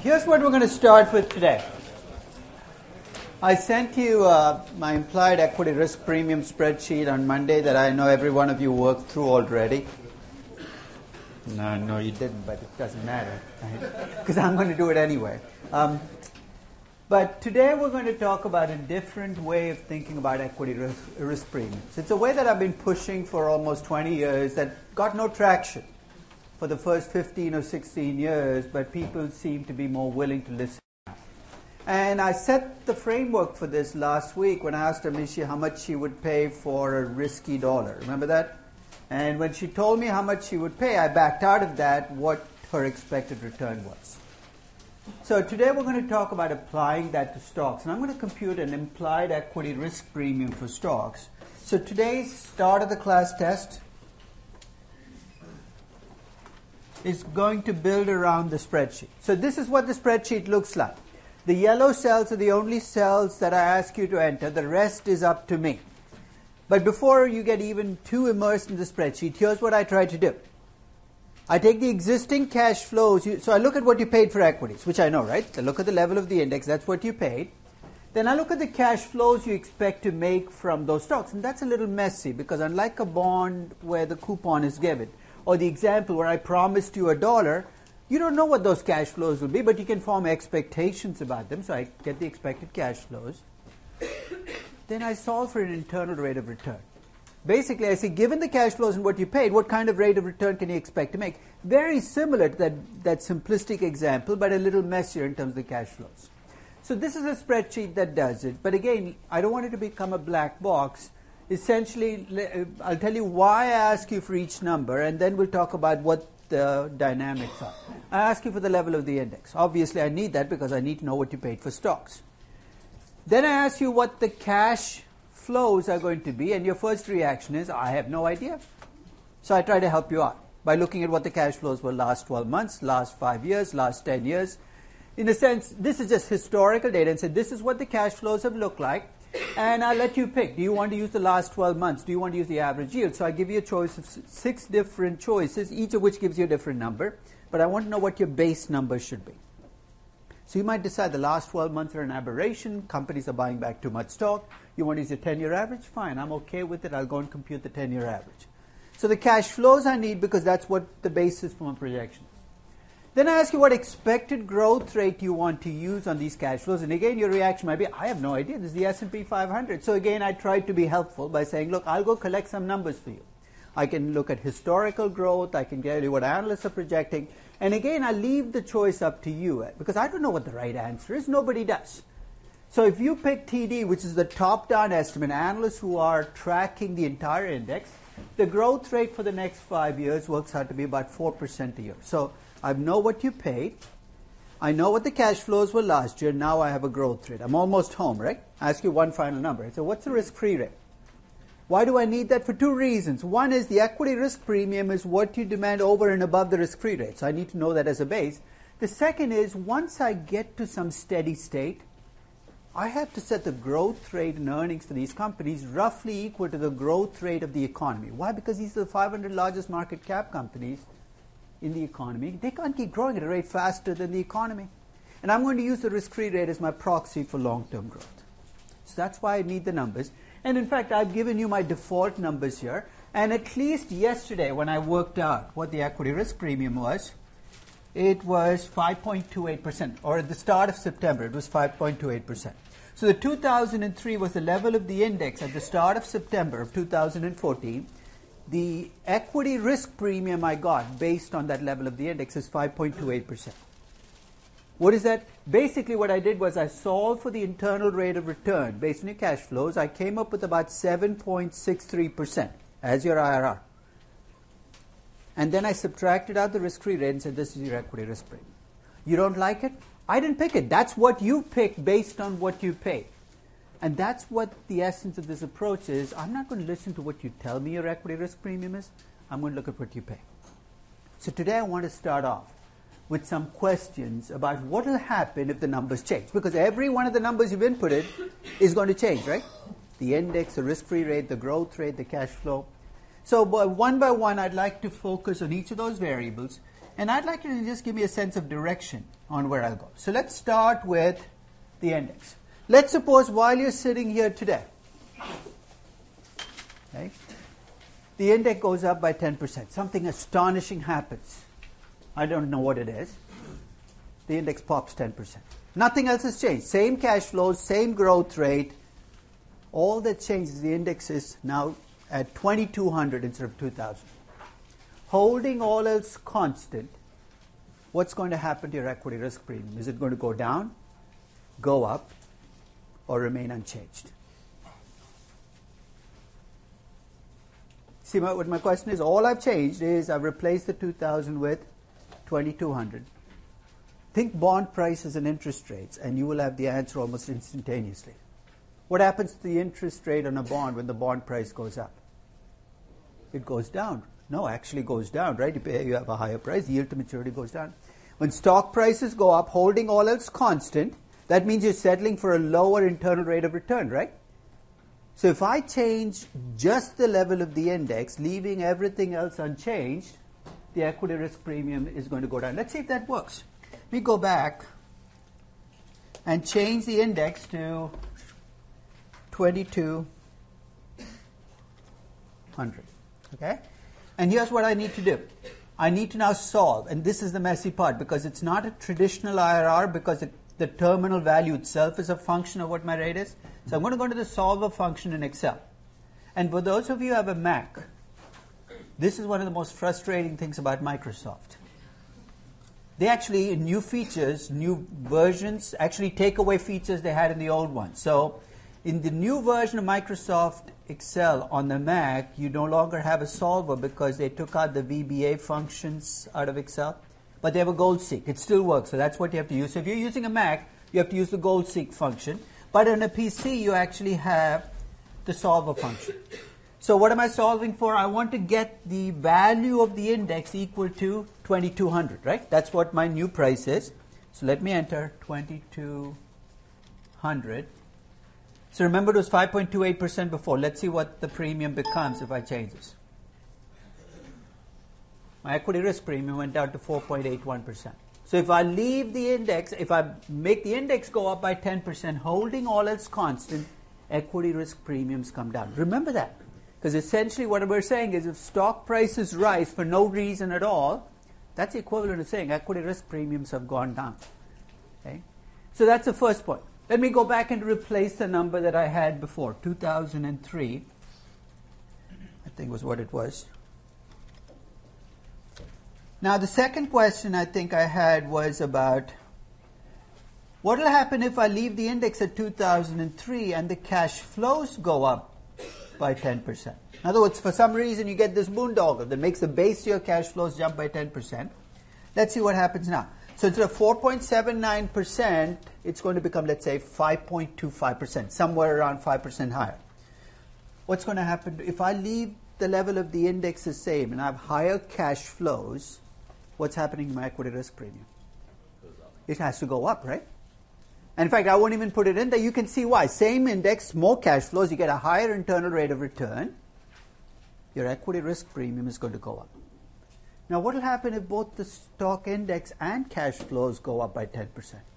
Here's what we're going to start with today. I sent you my implied equity risk premium spreadsheet on Monday that I know every one of you worked through already. No, you didn't, but it doesn't matter, because I'm going to do it anyway. But today we're going to talk about a different way of thinking about equity risk premiums. It's a way that I've been pushing for almost 20 years that got no traction for the first 15 or 16 years, but people seem to be more willing to listen. And I set the framework for this last week when I asked Amishi how much she would pay for a risky dollar. Remember that? And when she told me how much she would pay, I backed out of that what her expected return was. So today we're going to talk about applying that to stocks. And I'm going to compute an implied equity risk premium for stocks. So today's start of the class test is going to build around the spreadsheet. So this is what the spreadsheet looks like. The yellow cells are the only cells that I ask you to enter. The rest is up to me. But before you get even too immersed in the spreadsheet, here's what I try to do. I take the existing cash flows. So I look at what you paid for equities, which I know, right? I look at the level of the index. That's what you paid. Then I look at the cash flows you expect to make from those stocks. And that's a little messy because unlike a bond where the coupon is given, or the example where I promised you $1, you don't know what those cash flows will be, but you can form expectations about them. So I get the expected cash flows. Then I solve for an internal rate of return. Basically, I say, given the cash flows and what you paid, what kind of rate of return can you expect to make? Very similar to that simplistic example, but a little messier in terms of the cash flows. So this is a spreadsheet that does it. But again, I don't want it to become a black box. Essentially, I'll tell you why I ask you for each number, and then we'll talk about what the dynamics are. I ask you for the level of the index. Obviously, I need that because I need to know what you paid for stocks. Then I ask you what the cash flows are going to be, and your first reaction is, I have no idea. So I try to help you out by looking at what the cash flows were last 12 months, last 5 years, last 10 years. In a sense, this is just historical data and say, this is what the cash flows have looked like. And I'll let you pick. Do you want to use the last 12 months? Do you want to use the average yield? So I give you a choice of 6 different choices, each of which gives you a different number. But I want to know what your base number should be. So you might decide the last 12 months are an aberration. Companies are buying back too much stock. You want to use your 10-year average? Fine, I'm okay with it. I'll go and compute the 10-year average. So the cash flows I need because that's what the basis for my projection is. Then I ask you what expected growth rate you want to use on these cash flows. And again, your reaction might be, I have no idea. This is the S&P 500. So again, I tried to be helpful by saying, look, I'll go collect some numbers for you. I can look at historical growth. I can tell you what analysts are projecting. And again, I leave the choice up to you because I don't know what the right answer is. Nobody does. So if you pick TD, which is the top-down estimate, analysts who are tracking the entire index, the growth rate for the next 5 years works out to be about 4% a year. So I know what you paid. I know what the cash flows were last year. Now I have a growth rate. I'm almost home, right? I ask you one final number. So what's the risk-free rate? Why do I need that? For 2 reasons. One is the equity risk premium is what you demand over and above the risk-free rate. So I need to know that as a base. The second is once I get to some steady state, I have to set the growth rate in earnings for these companies roughly equal to the growth rate of the economy. Why? Because these are the 500 largest market cap companies in the economy. They can't keep growing at a rate faster than the economy. And I'm going to use the risk-free rate as my proxy for long-term growth. So that's why I need the numbers. And in fact, I've given you my default numbers here. And at least yesterday when I worked out what the equity risk premium was, it was 5.28%. Or at the start of September, it was 5.28%. So the 2003 was the level of the index at the start of September of 2014. The equity risk premium I got based on that level of the index is 5.28%. What is that? Basically what I did was I solved for the internal rate of return based on your cash flows. I came up with about 7.63% as your IRR. And then I subtracted out the risk-free rate and said this is your equity risk premium. You don't like it? I didn't pick it. That's what you picked based on what you paid. And that's what the essence of this approach is. I'm not going to listen to what you tell me your equity risk premium is. I'm going to look at what you pay. So today I want to start off with some questions about what will happen if the numbers change. Because every one of the numbers you've inputted is going to change, right? The index, the risk-free rate, the growth rate, the cash flow. So one by one, I'd like to focus on each of those variables And I'd like you to just give me a sense of direction on where I'll go. So let's start with the index. Let's suppose while you're sitting here today, okay, the index goes up by 10%. Something astonishing happens. I don't know what it is. The index pops 10%. Nothing else has changed. Same cash flows, same growth rate. All that changes, the index is now at 2,200 instead of 2,000. Holding all else constant, what's going to happen to your equity risk premium? Is it going to go down, go up, or remain unchanged? See what my question is? All I've changed is I've replaced the 2,000 with 2,200. Think bond prices and interest rates, and you will have the answer almost instantaneously. What happens to the interest rate on a bond when the bond price goes up? It goes down. No, actually goes down, right? You have a higher price, yield to maturity goes down. When stock prices go up, holding all else constant, that means you're settling for a lower internal rate of return, right? So if I change just the level of the index, leaving everything else unchanged, the equity risk premium is going to go down. Let's see if that works. We go back and change the index to 2,200. Okay? And here's what I need to do. I need to now solve, and this is the messy part, because it's not a traditional IRR, because the terminal value itself is a function of what my rate is. So I'm going to go to the solver function in Excel. And for those of you who have a Mac, this is one of the most frustrating things about Microsoft. They actually, in new features, new versions, actually take away features they had in the old one. So in the new version of Microsoft Excel on the Mac, you no longer have a solver because they took out the VBA functions out of Excel. But they have a goal seek. It still works, so that's what you have to use. So if you're using a Mac, you have to use the goal seek function. But on a PC, you actually have the solver function. So what am I solving for? I want to get the value of the index equal to 2,200, right? That's what my new price is. So let me enter 2,200. So remember it was 5.28% before. Let's see what the premium becomes if I change this. My equity risk premium went down to 4.81%. So if I leave the index, if I make the index go up by 10%, holding all else constant, equity risk premiums come down. Remember that. Because essentially what we're saying is if stock prices rise for no reason at all, that's the equivalent of saying equity risk premiums have gone down. Okay? So that's the first point. Let me go back and replace the number that I had before, 2003. I think was what it was. Now the second question I think I had was about what will happen if I leave the index at 2003 and the cash flows go up by 10%. In other words, for some reason you get this boondoggle that makes the base of your cash flows jump by 10%. Let's see what happens now. So instead of 4.79%, it's going to become, let's say, 5.25%, somewhere around 5% higher. What's going to happen if I leave the level of the index the same and I have higher cash flows? What's happening to my equity risk premium? It has to go up, right? And in fact, I won't even put it in there. You can see why. Same index, more cash flows, you get a higher internal rate of return. Your equity risk premium is going to go up. Now, what will happen if both the stock index and cash flows go up by 10%?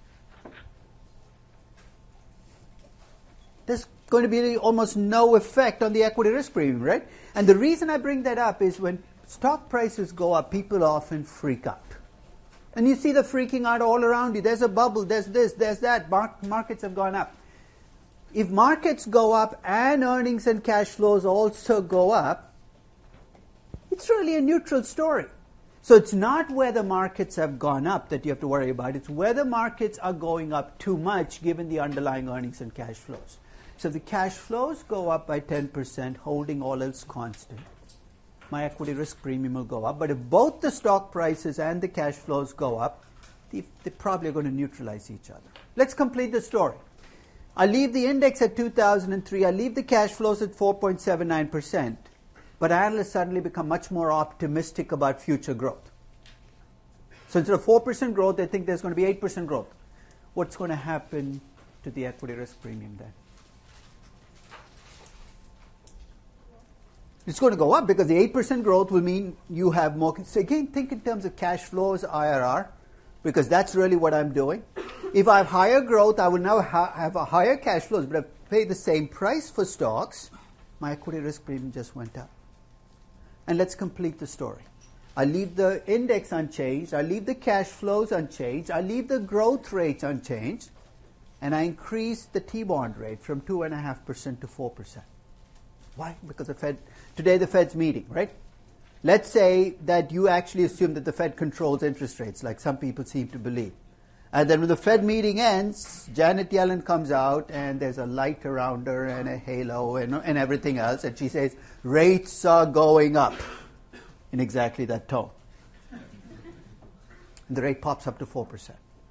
There's going to be almost no effect on the equity risk premium, right? And the reason I bring that up is when stock prices go up, people often freak out. And you see the freaking out all around you. There's a bubble, there's this, there's that. Markets have gone up. If markets go up and earnings and cash flows also go up, it's really a neutral story. So it's not whether markets have gone up that you have to worry about. It's whether markets are going up too much given the underlying earnings and cash flows. So if the cash flows go up by 10%, holding all else constant, my equity risk premium will go up. But if both the stock prices and the cash flows go up, they're probably going to neutralize each other. Let's complete the story. I leave the index at 2003. I leave the cash flows at 4.79%. But analysts suddenly become much more optimistic about future growth. So instead of 4% growth, they think there's going to be 8% growth. What's going to happen to the equity risk premium then? It's going to go up because the 8% growth will mean you have more. So again, think in terms of cash flows, IRR, because that's really what I'm doing. If I have higher growth, I will now have a higher cash flows, but if I pay the same price for stocks, my equity risk premium just went up. And let's complete the story. I leave the index unchanged, I leave the cash flows unchanged, I leave the growth rates unchanged, and I increase the T-bond rate from 2.5% to 4%. Why? Because today the Fed's meeting, right? Let's say that you actually assume that the Fed controls interest rates, like some people seem to believe. And then when the Fed meeting ends, Janet Yellen comes out and there's a light around her and a halo and everything else, and she says, rates are going up, in exactly that tone. And the rate pops up to 4%.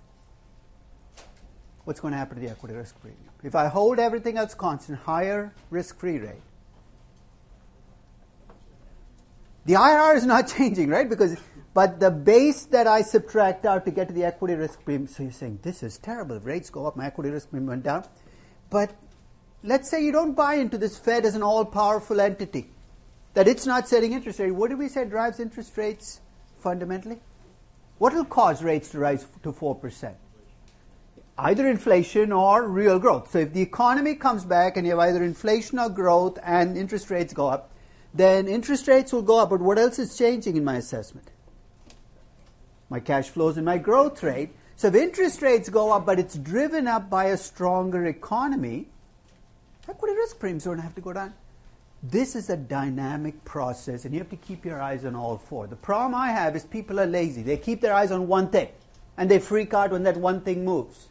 What's going to happen to the equity risk premium? If I hold everything else constant, higher risk-free rate, the IRR is not changing, right? But the base that I subtract out to get to the equity risk premium, so you're saying, this is terrible. If rates go up, my equity risk premium went down. But let's say you don't buy into this Fed as an all-powerful entity, that it's not setting interest rate. What did we say drives interest rates fundamentally? What will cause rates to rise to 4%? Either inflation or real growth. So if the economy comes back and you have either inflation or growth and interest rates go up, then interest rates will go up. But what else is changing in my assessment? My cash flows and my growth rate. So if interest rates go up, but it's driven up by a stronger economy, equity risk premiums don't have to go down. This is a dynamic process, and you have to keep your eyes on all four. The problem I have is people are lazy. They keep their eyes on one thing, and they freak out when that one thing moves.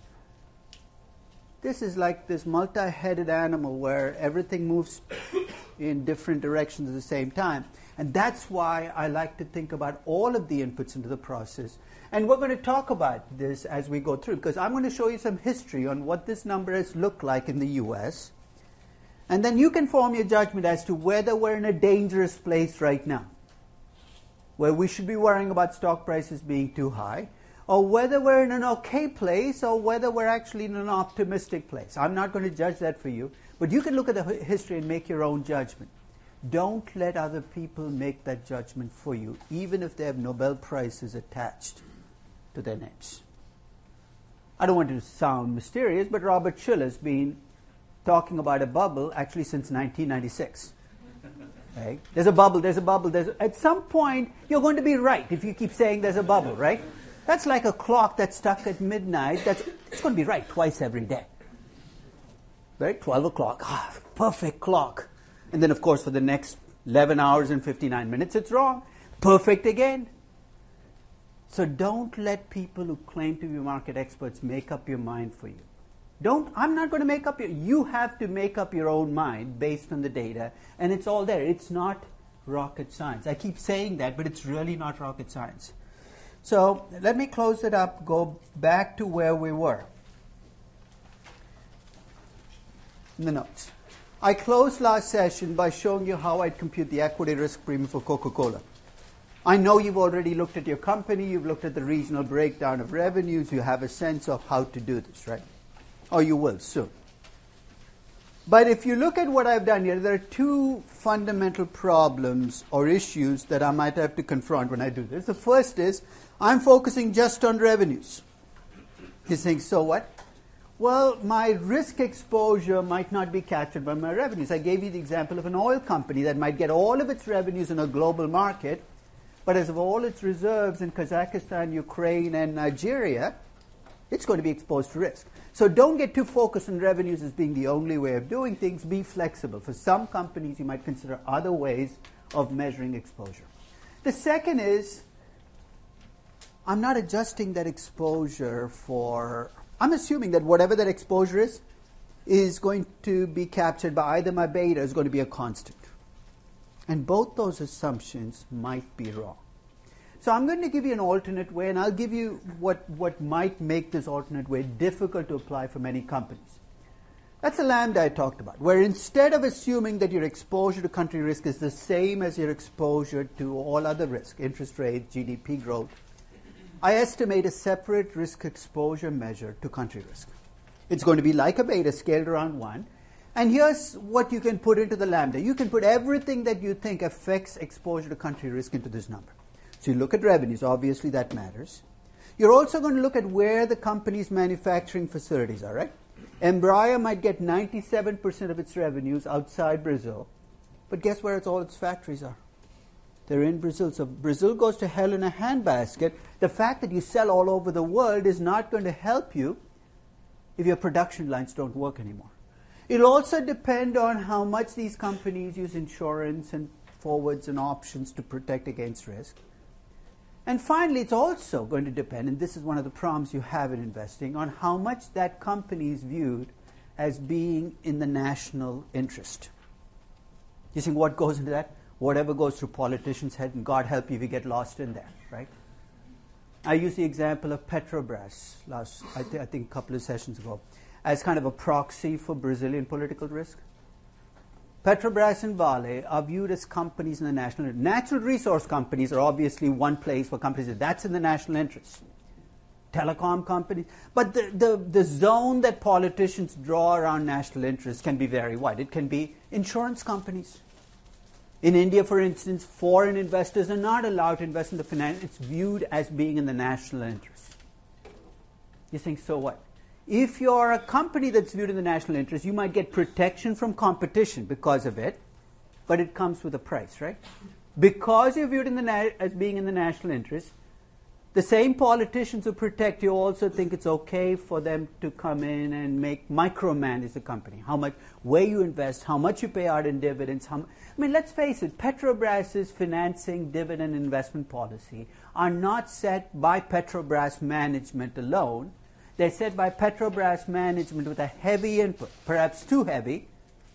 This is like this multi-headed animal where everything moves in different directions at the same time. And that's why I like to think about all of the inputs into the process. And we're going to talk about this as we go through, because I'm going to show you some history on what this number has looked like in the US. And then you can form your judgment as to whether we're in a dangerous place right now, where we should be worrying about stock prices being too high, or whether we're in an okay place, or whether we're actually in an optimistic place. I'm not going to judge that for you, but you can look at the history and make your own judgment. Don't let other people make that judgment for you, even if they have Nobel Prizes attached to their names. I don't want to sound mysterious, but Robert Shiller's been talking about a bubble actually since 1996. Right? There's a bubble, at some point, you're going to be right if you keep saying there's a bubble, right? That's like a clock that's stuck at midnight. It's going to be right twice every day. Right? 12 o'clock. Perfect clock. And then, of course, for the next 11 hours and 59 minutes, it's wrong. Perfect again. So don't let people who claim to be market experts make up your mind for you. I'm not going to make up you have to make up your own mind based on the data, and it's all there. It's not rocket science. I keep saying that, but it's really not rocket science. So let me close it up, go back to where we were in the notes. I closed last session by showing you how I'd compute the equity risk premium for Coca-Cola. I know you've already looked at your company, you've looked at the regional breakdown of revenues, you have a sense of how to do this, right? Or you will soon. But if you look at what I've done here, there are two fundamental problems or issues that I might have to confront when I do this. The first is, I'm focusing just on revenues. You're saying, so what? Well, my risk exposure might not be captured by my revenues. I gave you the example of an oil company that might get all of its revenues in a global market, but as of all its reserves in Kazakhstan, Ukraine, and Nigeria, it's going to be exposed to risk. So don't get too focused on revenues as being the only way of doing things. Be flexible. For some companies, you might consider other ways of measuring exposure. The second is, I'm not adjusting that exposure I'm assuming that whatever that exposure is going to be captured by either my beta is going to be a constant. And both those assumptions might be wrong. So I'm going to give you an alternate way, and I'll give you what might make this alternate way difficult to apply for many companies. That's a lambda I talked about, where instead of assuming that your exposure to country risk is the same as your exposure to all other risk, interest rates, GDP growth, I estimate a separate risk exposure measure to country risk. It's going to be like a beta scaled around 1, And here's what you can put into the lambda. You can put everything that you think affects exposure to country risk into this number. So you look at revenues, obviously that matters. You're also going to look at where the company's manufacturing facilities are, right? Embraer might get 97% of its revenues outside Brazil, but guess where all its factories are? They're in Brazil. So Brazil goes to hell in a handbasket. The fact that you sell all over the world is not going to help you if your production lines don't work anymore. It'll also depend on how much these companies use insurance and forwards and options to protect against risk. And finally, it's also going to depend, and this is one of the problems you have in investing, on how much that company is viewed as being in the national interest. You think what goes into that? Whatever goes through politicians' head, and God help you if you get lost in there, right? I used the example of Petrobras I think a couple of sessions ago as kind of a proxy for Brazilian political risk. Petrobras and Vale are viewed as companies in the national interest. Natural resource companies are obviously one place for companies that's in the national interest. Telecom companies. But the zone that politicians draw around national interest can be very wide. It can be insurance companies. In India, for instance, foreign investors are not allowed to invest in the finance. It's viewed as being in the national interest. You think, so what? If you're a company that's viewed in the national interest, you might get protection from competition because of it, but it comes with a price, right? Because you're viewed as being in the national interest, the same politicians who protect you also think it's okay for them to come in and micromanage the company. How much, where you invest, how much you pay out in dividends. Let's face it, Petrobras' financing, dividend, investment policy are not set by Petrobras management alone. They're set by Petrobras management with a heavy input, perhaps too heavy,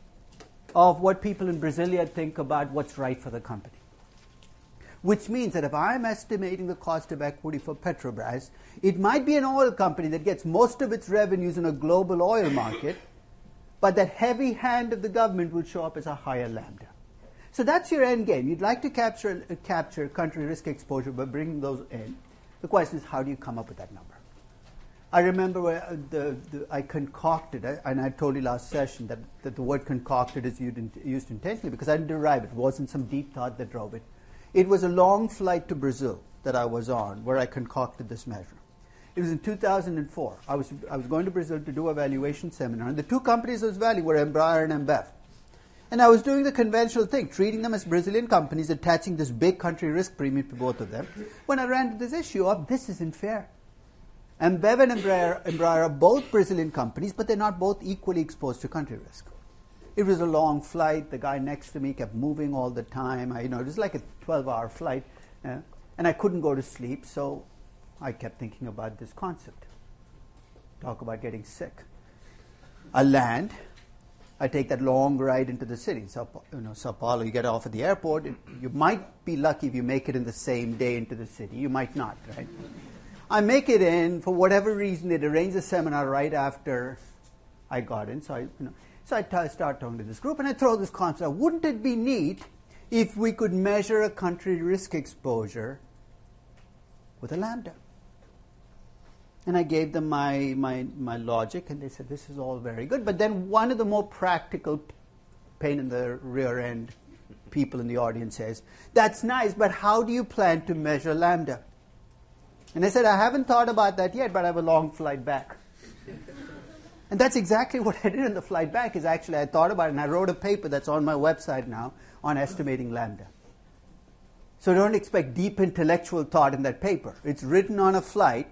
of what people in Brasilia think about what's right for the company. Which means that if I'm estimating the cost of equity for Petrobras, it might be an oil company that gets most of its revenues in a global oil market, but that heavy hand of the government will show up as a higher lambda. So that's your end game. You'd like to capture country risk exposure by bringing those in. The question is, how do you come up with that number? I remember where I concocted it, and I told you last session that the word concocted is used intentionally because I didn't derive it. It wasn't some deep thought that drove it. It was a long flight to Brazil that I was on where I concocted this measure. It was in 2004. I was going to Brazil to do a valuation seminar, and the two companies I was valuing were Embraer and Embev. And I was doing the conventional thing, treating them as Brazilian companies, attaching this big country risk premium to both of them, when I ran into this issue of this isn't fair. Embev and Embraer are both Brazilian companies, but they're not both equally exposed to country risk. It was a long flight. The guy next to me kept moving all the time. It was like a 12-hour flight, and I couldn't go to sleep, so I kept thinking about this concept. Talk about getting sick. I land. I take that long ride into the city. Sao Paulo, you get off at the airport. You might be lucky if you make it in the same day into the city. You might not, right? I make it in. For whatever reason, they'd arranged a seminar right after I got in. So I start talking to this group, and I throw this concept out. Wouldn't it be neat if we could measure a country risk exposure with a lambda? And I gave them my logic, and they said, this is all very good. But then one of the more practical pain in the rear end people in the audience says, that's nice, but how do you plan to measure lambda? And I said, I haven't thought about that yet, but I have a long flight back. And that's exactly what I did on the flight back, is actually I thought about it, and I wrote a paper that's on my website now on estimating lambda. So don't expect deep intellectual thought in that paper. It's written on a flight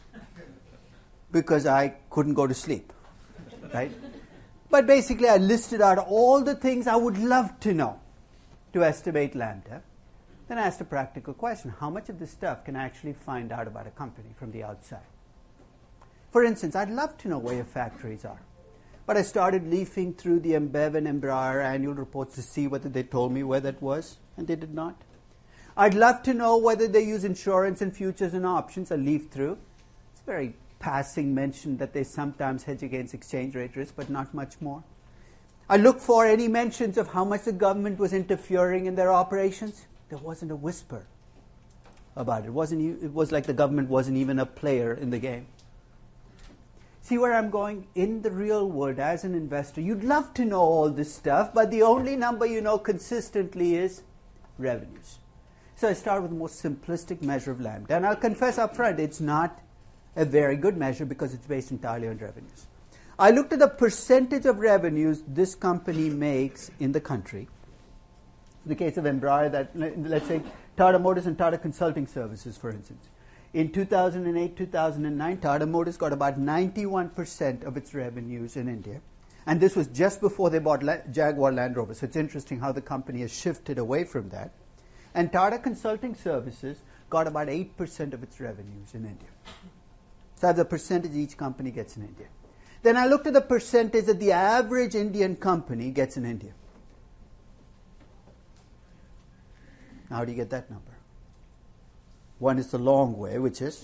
because I couldn't go to sleep, right? But basically I listed out all the things I would love to know to estimate lambda. Then I asked a practical question. How much of this stuff can I actually find out about a company from the outside? For instance, I'd love to know where your factories are. But I started leafing through the Embev and Embraer annual reports to see whether they told me where that was, and they did not. I'd love to know whether they use insurance and futures and options. I leafed through. It's very passing mention that they sometimes hedge against exchange rate risk, but not much more. I looked for any mentions of how much the government was interfering in their operations. There wasn't a whisper about it. It was like the government wasn't even a player in the game. See where I'm going? In the real world, as an investor, you'd love to know all this stuff, but the only number you know consistently is revenues. So I start with the most simplistic measure of lambda. And I'll confess up front, it's not a very good measure because it's based entirely on revenues. I looked at the percentage of revenues this company makes in the country. In the case of Embraer, that, let's say Tata Motors and Tata Consulting Services, for instance. In 2008, 2009, Tata Motors got about 91% of its revenues in India. And this was just before they bought Jaguar Land Rover. So it's interesting how the company has shifted away from that. And Tata Consulting Services got about 8% of its revenues in India. So that's the percentage each company gets in India. Then I looked at the percentage that the average Indian company gets in India. Now, how do you get that number? One is the long way, which is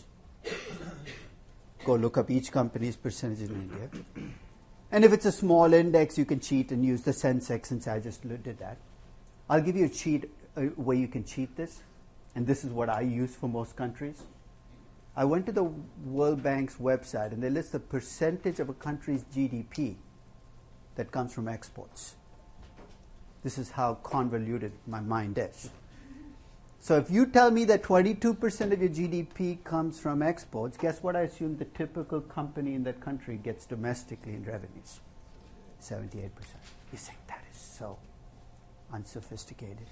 go look up each company's percentage in India. And if it's a small index, you can cheat and use the Sensex, since I just did that. I'll give you a way you can cheat this, and this is what I use for most countries. I went to the World Bank's website, and they list the percentage of a country's GDP that comes from exports. This is how convoluted my mind is. So if you tell me that 22% of your GDP comes from exports, guess what I assume the typical company in that country gets domestically in revenues? 78%. You think that is so unsophisticated.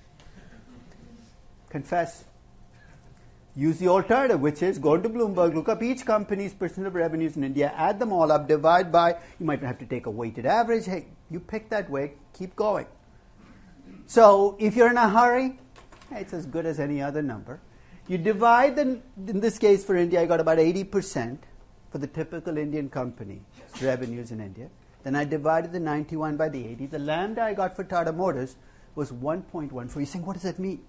Confess. Use the alternative, which is go to Bloomberg, look up each company's percent of revenues in India, add them all up, divide by, you might have to take a weighted average. Hey, you pick that way, keep going. So if you're in a hurry, it's as good as any other number. You divide, in this case for India, I got about 80% for the typical Indian company revenues in India. Then I divided the 91 by the 80. The lambda I got for Tata Motors was 1.14. You're saying, what does that mean?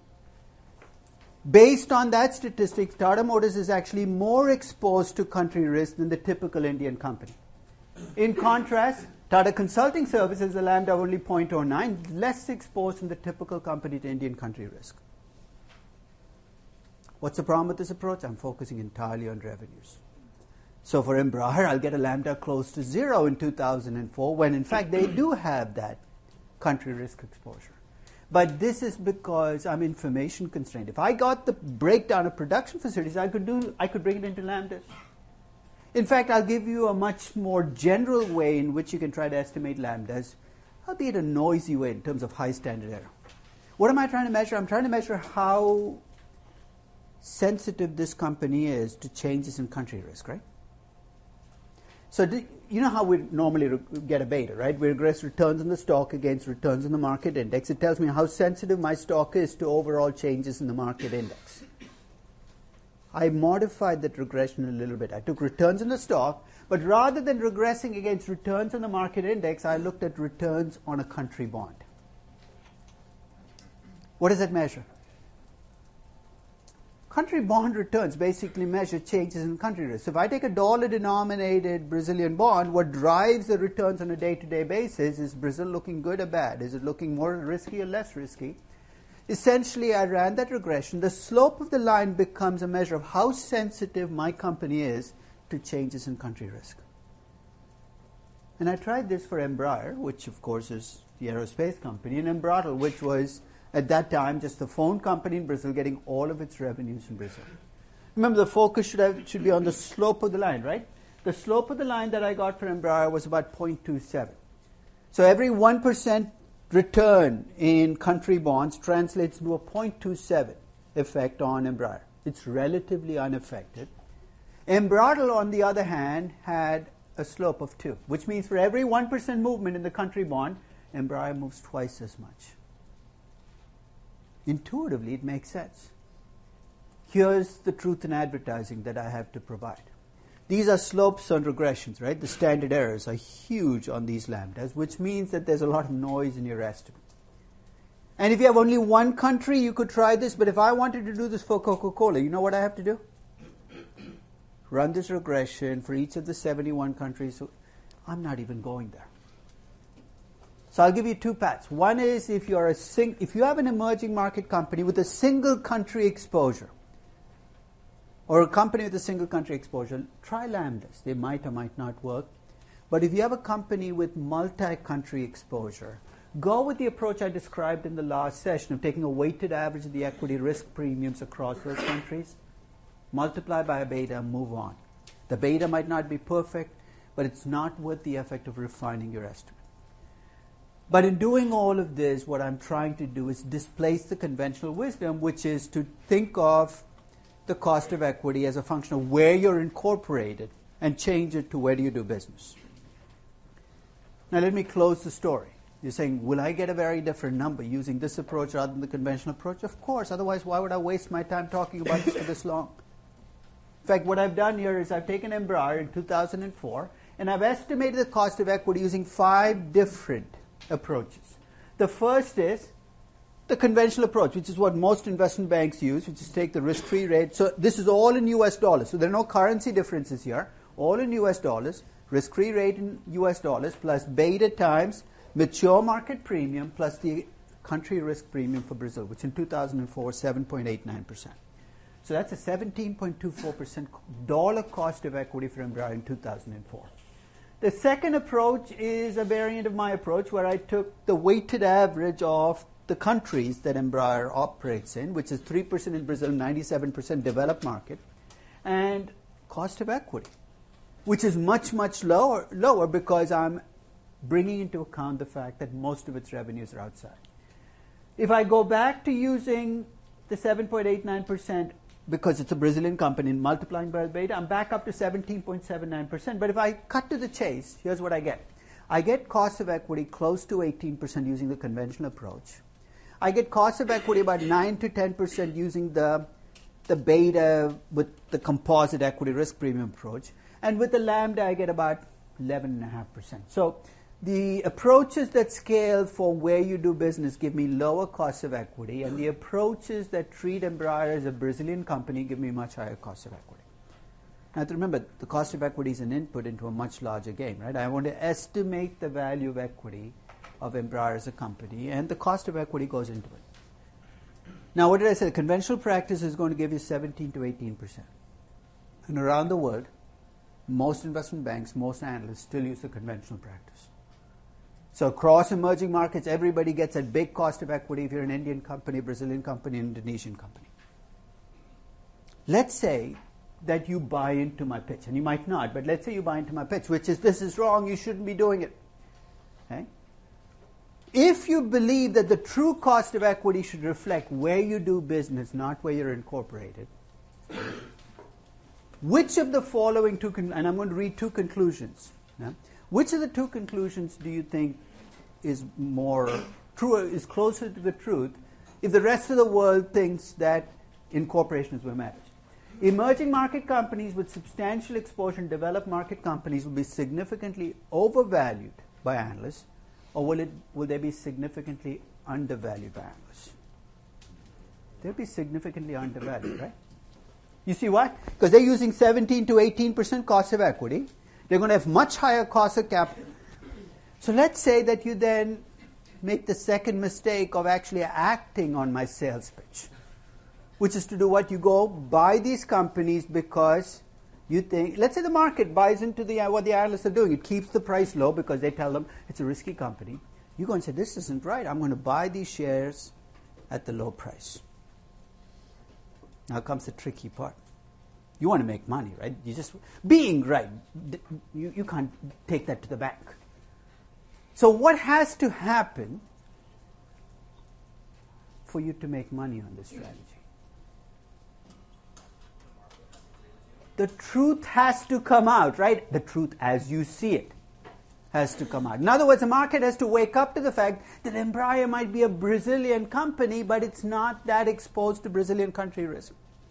Based on that statistic, Tata Motors is actually more exposed to country risk than the typical Indian company. In contrast, Tata Consulting Services, the lambda only 0.09, less exposed than the typical company to Indian country risk. What's the problem with this approach? I'm focusing entirely on revenues. So for Embraer, I'll get a lambda close to 0 in 2004, when in fact they do have that country risk exposure. But this is because I'm information constrained. If I got the breakdown of production facilities, I could bring it into lambdas. In fact, I'll give you a much more general way in which you can try to estimate lambdas, albeit a noisy way in terms of high standard error. What am I trying to measure? I'm trying to measure how sensitive this company is to changes in country risk, right? So you know how we normally get a beta, right? We regress returns on the stock against returns on the market index. It tells me how sensitive my stock is to overall changes in the market index. I modified that regression a little bit. I took returns on the stock, but rather than regressing against returns on the market index, I looked at returns on a country bond. What does that measure? Country bond returns basically measure changes in country risk. So if I take a dollar-denominated Brazilian bond, what drives the returns on a day-to-day basis is Brazil looking good or bad? Is it looking more risky or less risky? Essentially, I ran that regression. The slope of the line becomes a measure of how sensitive my company is to changes in country risk. And I tried this for Embraer, which of course is the aerospace company, and Embratel, which was at that time just the phone company in Brazil getting all of its revenues in Brazil. Remember, the focus should be on the slope of the line, right? The slope of the line that I got for Embraer was about 0.27. So every 1% return in country bonds translates into a 0.27 effect on Embraer. It's relatively unaffected. Embratel, on the other hand, had a slope of 2, which means for every 1% movement in the country bond, Embraer moves twice as much. Intuitively, it makes sense. Here's the truth in advertising that I have to provide. These are slopes on regressions, right? The standard errors are huge on these lambdas, which means that there's a lot of noise in your estimate. And if you have only one country, you could try this, but if I wanted to do this for Coca-Cola, you know what I have to do? Run this regression for each of the 71 countries. So I'm not even going there. So I'll give you two paths. One is if you have an emerging market company with a single country exposure, or a company with a single country exposure, try lambdas. They might or might not work. But if you have a company with multi-country exposure, go with the approach I described in the last session of taking a weighted average of the equity risk premiums across those countries, multiply by a beta, move on. The beta might not be perfect, but it's not worth the effort of refining your estimate. But in doing all of this, what I'm trying to do is displace the conventional wisdom, which is to think of the cost of equity as a function of where you're incorporated and change it to where do you do business. Now let me close the story. You're saying, will I get a very different number using this approach rather than the conventional approach? Of course, otherwise why would I waste my time talking about this for this long? In fact, what I've done here is I've taken Embraer in 2004 and I've estimated the cost of equity using 5 different approaches. The first is the conventional approach, which is what most investment banks use, which is take the risk-free rate. So this is all in US dollars. So there are no currency differences here. All in US dollars, risk-free rate in US dollars, plus beta times mature market premium, plus the country risk premium for Brazil, which in 2004 was 7.89%. So that's a 17.24% dollar cost of equity for Embraer in 2004. The second approach is a variant of my approach where I took the weighted average of the countries that Embraer operates in, which is 3% in Brazil, 97% developed market, and cost of equity, which is much, much lower because I'm bringing into account the fact that most of its revenues are outside. If I go back to using the 7.89%, because it's a Brazilian company, and multiplying by beta, I'm back up to 17.79%. But if I cut to the chase, here's what I get. I get cost of equity close to 18% using the conventional approach. I get cost of equity about 9 to 10% using the beta with the composite equity risk premium approach. And with the lambda, I get about 11.5%. So the approaches that scale for where you do business give me lower cost of equity, and the approaches that treat Embraer as a Brazilian company give me much higher cost of equity. Now, to remember, the cost of equity is an input into a much larger game, right? I want to estimate the value of equity of Embraer as a company, and the cost of equity goes into it. Now, what did I say? The conventional practice is going to give you 17 to 18%. And around the world, most investment banks, most analysts still use the conventional practice. So across emerging markets, everybody gets a big cost of equity if you're an Indian company, Brazilian company, Indonesian company. Let's say that you buy into my pitch, and you might not, but let's say you buy into my pitch, which is this is wrong, you shouldn't be doing it. Okay? If you believe that the true cost of equity should reflect where you do business, not where you're incorporated, which of the following two, and I'm going to read 2 conclusions. Yeah? Which of the 2 conclusions do you think is more true, is closer to the truth, if the rest of the world thinks that incorporation is where it matters? Emerging market companies with substantial exposure in developed market companies will be significantly overvalued by analysts, or will they be significantly undervalued by analysts? They'll be significantly undervalued, right? You see why? Because they're using 17 to 18% cost of equity. They're going to have much higher cost of capital. So let's say that you then make the second mistake of actually acting on my sales pitch, which is to do what? You go buy these companies because you think, let's say the market buys into what the analysts are doing. It keeps the price low because they tell them it's a risky company. You go and say, this isn't right. I'm going to buy these shares at the low price. Now comes the tricky part. You want to make money, right? You just, being right, you can't take that to the bank. So what has to happen for you to make money on this strategy? The truth has to come out, right? The truth as you see it has to come out. In other words, the market has to wake up to the fact that Embraer might be a Brazilian company, but it's not that exposed to Brazilian country risk.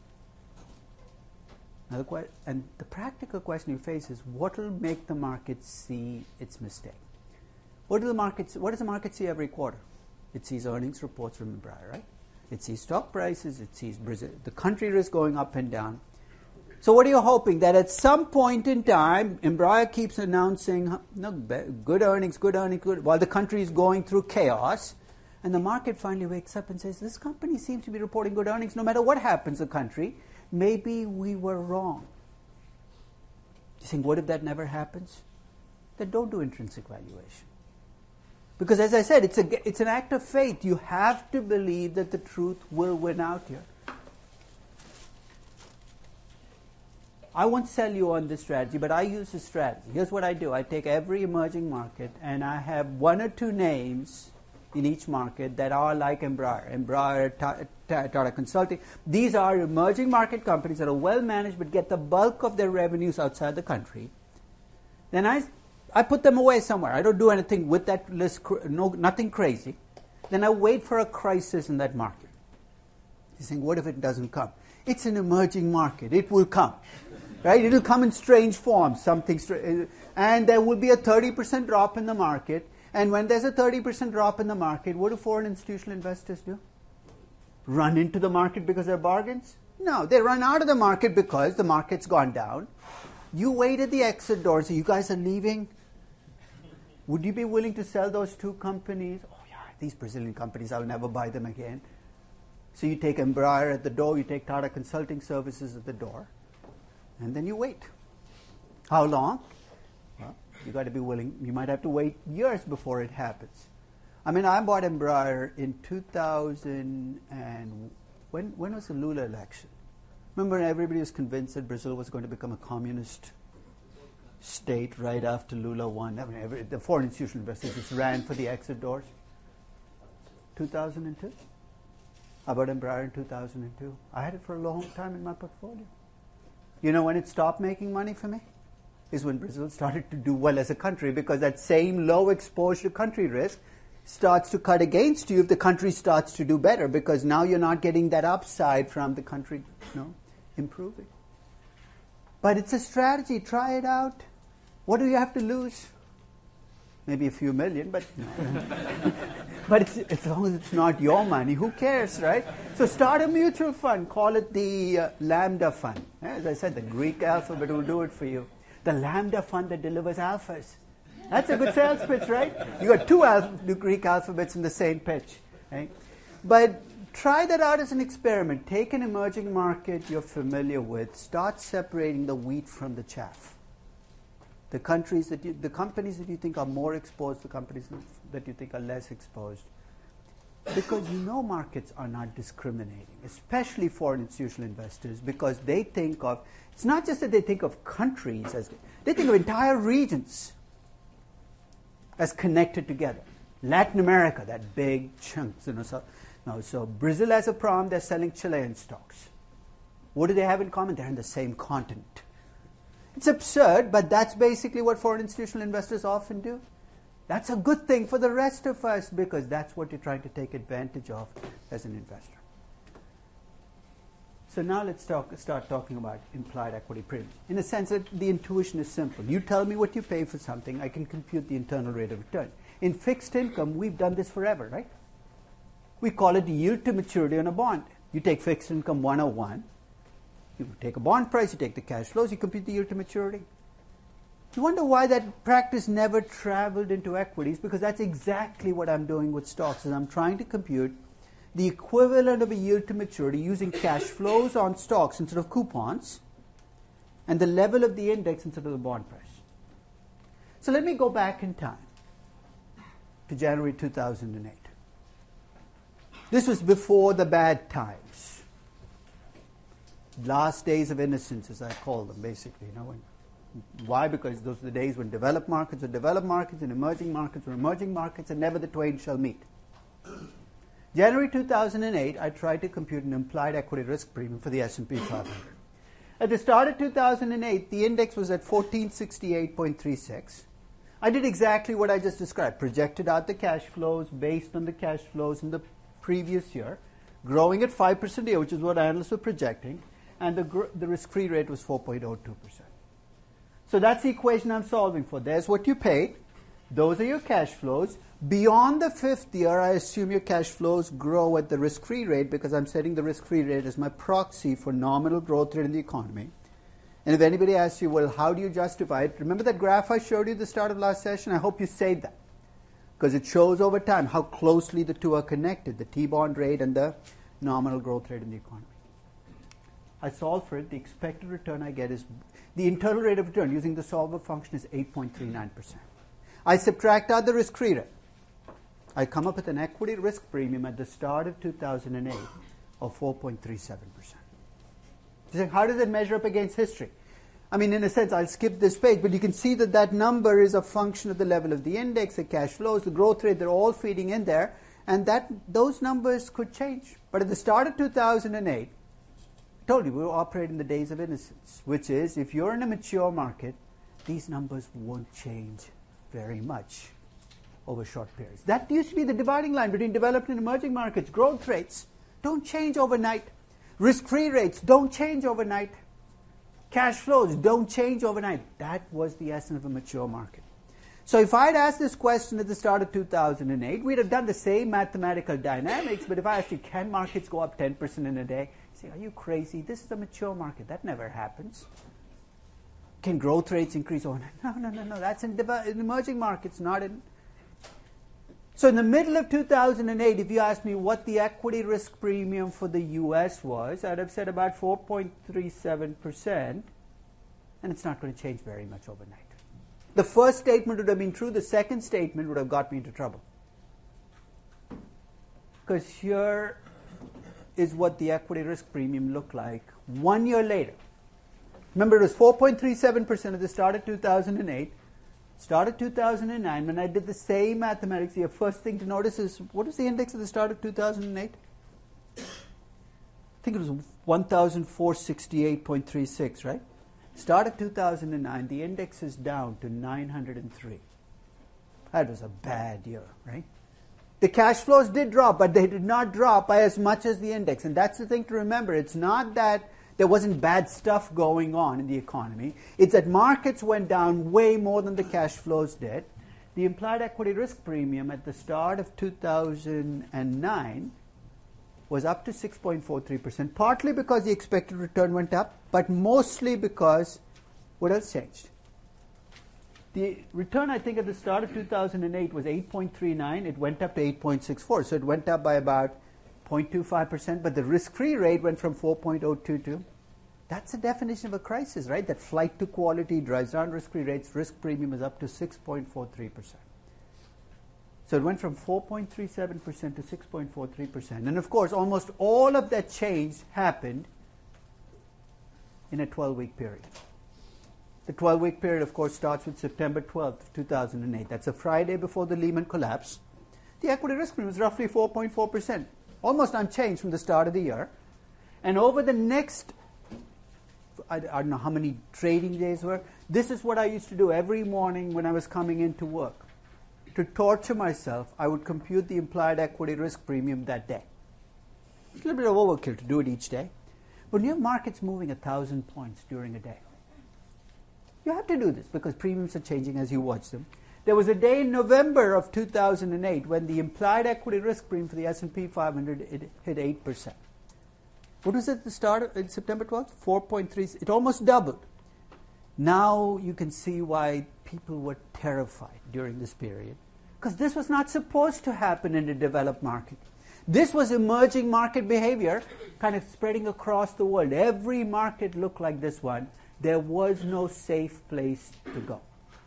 And the practical question you face is, what will make the market see its mistake? What does the market see every quarter? It sees earnings reports from Embraer, right? It sees stock prices, it sees the country risk going up and down. So what are you hoping? That at some point in time, Embraer keeps announcing good earnings, while the country is going through chaos, and the market finally wakes up and says, this company seems to be reporting good earnings no matter what happens to the country. maybe we were wrong. You think, what if that never happens? Then don't do intrinsic valuation. Because as I said, it's an act of faith. You have to believe that the truth will win out here. I won't sell you on this strategy, but I use this strategy. Here's what I do. I take every emerging market, and I have one or two names in each market that are like Embraer, Tata Consulting. These are emerging market companies that are well managed but get the bulk of their revenues outside the country. Then I put them away somewhere. I don't do anything with that list, nothing crazy. Then I wait for a crisis in that market. You think, what if it doesn't come? It's an emerging market. It will come. Right? It will come in strange forms, and there will be a 30% drop in the market. And when there's a 30% drop in the market, what do foreign institutional investors do? Run into the market because they're bargains? No, they run out of the market because the market's gone down. You wait at the exit door, so you guys are leaving. Would you be willing to sell those two companies? Oh yeah, these Brazilian companies, I'll never buy them again. So you take Embraer at the door, you take Tata Consulting Services at the door, and then you wait. How long? Well, you got to be willing. You might have to wait years before it happens. I mean, I bought Embraer in 2000 and when was the Lula election? Remember, everybody was convinced that Brazil was going to become a communist state right after Lula won. I mean, the foreign institutional investors just ran for the exit doors. 2002. I bought Embraer in 2002. I had it for a long time in my portfolio. You know when it stopped making money for me? Is when Brazil started to do well as a country, because that same low exposure to country risk starts to cut against you if the country starts to do better, because now you're not getting that upside from the country improving. But it's a strategy. Try it out. What do you have to lose? Maybe a few million, but but as long as it's not your money, who cares, right? So start a mutual fund. Call it the Lambda Fund. As I said, the Greek alphabet will do it for you. The Lambda Fund that delivers alphas. That's a good sales pitch, right? You got two Greek alphabets in the same pitch, right? But try that out as an experiment. Take an emerging market you're familiar with. Start separating the wheat from the chaff. The companies that you think are more exposed, the companies that you think are less exposed. Because you know markets are not discriminating, especially foreign institutional investors, because they think of, it's not just that they think of countries, they think of entire regions as connected together. Latin America, that big chunk. So Brazil has a problem, they're selling Chilean stocks. What do they have in common? They're in the same continent. It's absurd, but that's basically what foreign institutional investors often do. That's a good thing for the rest of us, because that's what you're trying to take advantage of as an investor. So now let's start talking about implied equity premium. In a sense that the intuition is simple. You tell me what you pay for something, I can compute the internal rate of return. In fixed income, we've done this forever, right? We call it yield to maturity on a bond. You take fixed income 101. You take a bond price, you take the cash flows, you compute the yield to maturity. You wonder why that practice never traveled into equities, because that's exactly what I'm doing with stocks, is I'm trying to compute the equivalent of a yield to maturity using cash flows on stocks instead of coupons, and the level of the index instead of the bond price. So let me go back in time to January 2008. This was before the bad times. Last days of innocence, as I call them, basically. Why? Because those are the days when developed markets are developed markets and emerging markets are emerging markets, and never the twain shall meet. January 2008, I tried to compute an implied equity risk premium for the S&P 500. At the start of 2008, the index was at 1468.36. I did exactly what I just described, projected out the cash flows based on the cash flows in the previous year, growing at 5% a year, which is what analysts were projecting, and the risk-free rate was 4.02%. So that's the equation I'm solving for. There's what you paid. Those are your cash flows. Beyond the fifth year, I assume your cash flows grow at the risk-free rate, because I'm setting the risk-free rate as my proxy for nominal growth rate in the economy. And if anybody asks you, well, how do you justify it? Remember that graph I showed you at the start of last session? I hope you saved that, because it shows over time how closely the two are connected, the T-bond rate and the nominal growth rate in the economy. I solve for it. The expected return I get is, the internal rate of return using the solver function is 8.39%. I subtract out the risk-free rate. I come up with an equity risk premium at the start of 2008 of 4.37%. You say, how does it measure up against history? I mean, in a sense, I'll skip this page, but you can see that that number is a function of the level of the index, the cash flows, the growth rate, they're all feeding in there, and that those numbers could change. But at the start of 2008, I told you we were operating in the days of innocence, which is if you're in a mature market, these numbers won't change very much over short periods. That used to be the dividing line between developed and emerging markets. Growth rates don't change overnight. Risk-free rates don't change overnight. Cash flows don't change overnight. That was the essence of a mature market. So if I had asked this question at the start of 2008, we'd have done the same mathematical dynamics, but if I asked you, can markets go up 10% in a day? You say, are you crazy? This is a mature market. That never happens. Can growth rates increase overnight? No. That's in emerging markets, not in... So in the middle of 2008, if you asked me what the equity risk premium for the US was, I'd have said about 4.37%, and it's not going to change very much overnight. The first statement would have been true. The second statement would have got me into trouble. Because here is what the equity risk premium looked like 1 year later. Remember, it was 4.37% at the start of 2008. Start of 2009, when I did the same mathematics, the first thing to notice is, what was the index at the start of 2008? I think it was 1,468.36, right? Start of 2009, the index is down to 903. That was a bad year, right? The cash flows did drop, but they did not drop by as much as the index. And that's the thing to remember. It's not that there wasn't bad stuff going on in the economy. It's that markets went down way more than the cash flows did. The implied equity risk premium at the start of 2009 was up to 6.43%, partly because the expected return went up, but mostly because what else changed? The return, I think, at the start of 2008 was 8.39. It went up to 8.64, so it went up by about 0.25%, but the risk-free rate went from 4.022. That's the definition of a crisis, right? That flight to quality drives down risk-free rates. Risk premium is up to 6.43%. So it went from 4.37% to 6.43%. And of course, almost all of that change happened in a 12-week period. The 12-week period, of course, starts with September 12th, 2008. That's a Friday before the Lehman collapse. The equity risk premium was roughly 4.4%. Almost unchanged from the start of the year. And over the next, I don't know how many trading days were, this is what I used to do every morning when I was coming into work. To torture myself, I would compute the implied equity risk premium that day. It's a little bit of overkill to do it each day. But when you have markets moving 1,000 points during a day, you have to do this because premiums are changing as you watch them. There was a day in November of 2008 when the implied equity risk premium for the S&P 500 hit 8%. What was it at the start of September 12th? 4.3. It almost doubled. Now you can see why people were terrified during this period, because this was not supposed to happen in a developed market. This was emerging market behavior kind of spreading across the world. Every market looked like this one. There was no safe place to go.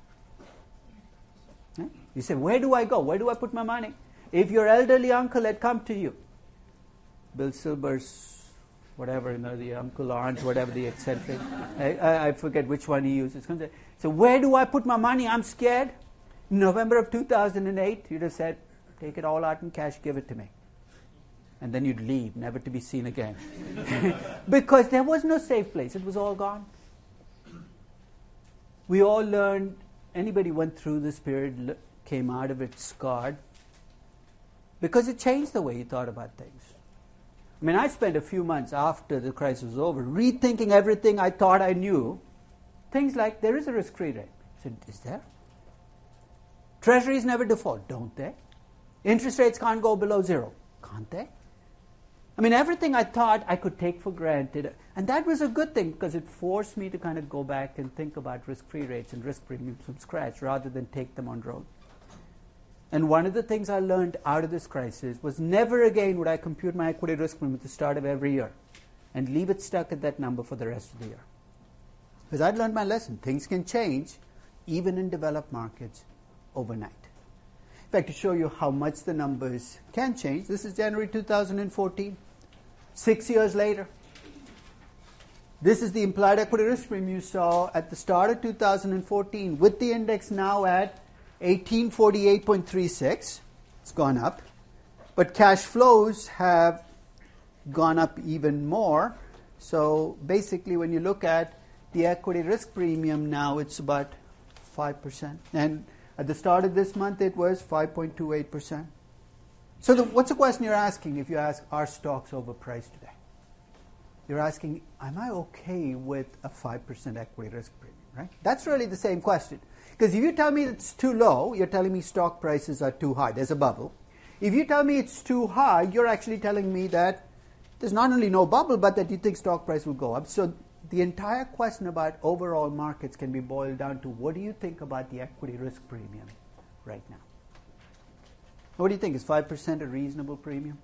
You say, where do I go? Where do I put my money? If your elderly uncle had come to you, Bill Silber's, whatever, the uncle, aunt, whatever the eccentric, I forget which one he uses. So where do I put my money? I'm scared. In November of 2008, you'd have said, take it all out in cash, give it to me. And then you'd leave, never to be seen again. Because there was no safe place. It was all gone. We all learned, anybody went through this period, came out of it scarred, because it changed the way you thought about things. I mean, I spent a few months after the crisis was over rethinking everything I thought I knew. Things like, there is a risk-free rate. I said, is there? Treasuries never default, don't they? Interest rates can't go below zero, can't they? I mean, everything I thought I could take for granted. And that was a good thing because it forced me to kind of go back and think about risk-free rates and risk premiums from scratch rather than take them on road. And one of the things I learned out of this crisis was never again would I compute my equity risk premium at the start of every year and leave it stuck at that number for the rest of the year. Because I'd learned my lesson. Things can change, even in developed markets, overnight. In fact, to show you how much the numbers can change, this is January 2014, 6 years later. This is the implied equity risk premium you saw at the start of 2014 with the index now at 1848.36. It's gone up. But cash flows have gone up even more. So basically, when you look at the equity risk premium now, it's about 5%. And at the start of this month, it was 5.28%. So what's the question you're asking if you ask, are stocks overpriced today? You're asking, am I okay with a 5% equity risk premium, right? That's really the same question. Because if you tell me it's too low, you're telling me stock prices are too high. There's a bubble. If you tell me it's too high, you're actually telling me that there's not only no bubble, but that you think stock price will go up. So the entire question about overall markets can be boiled down to what do you think about the equity risk premium right now? What do you think? Is 5% a reasonable premium?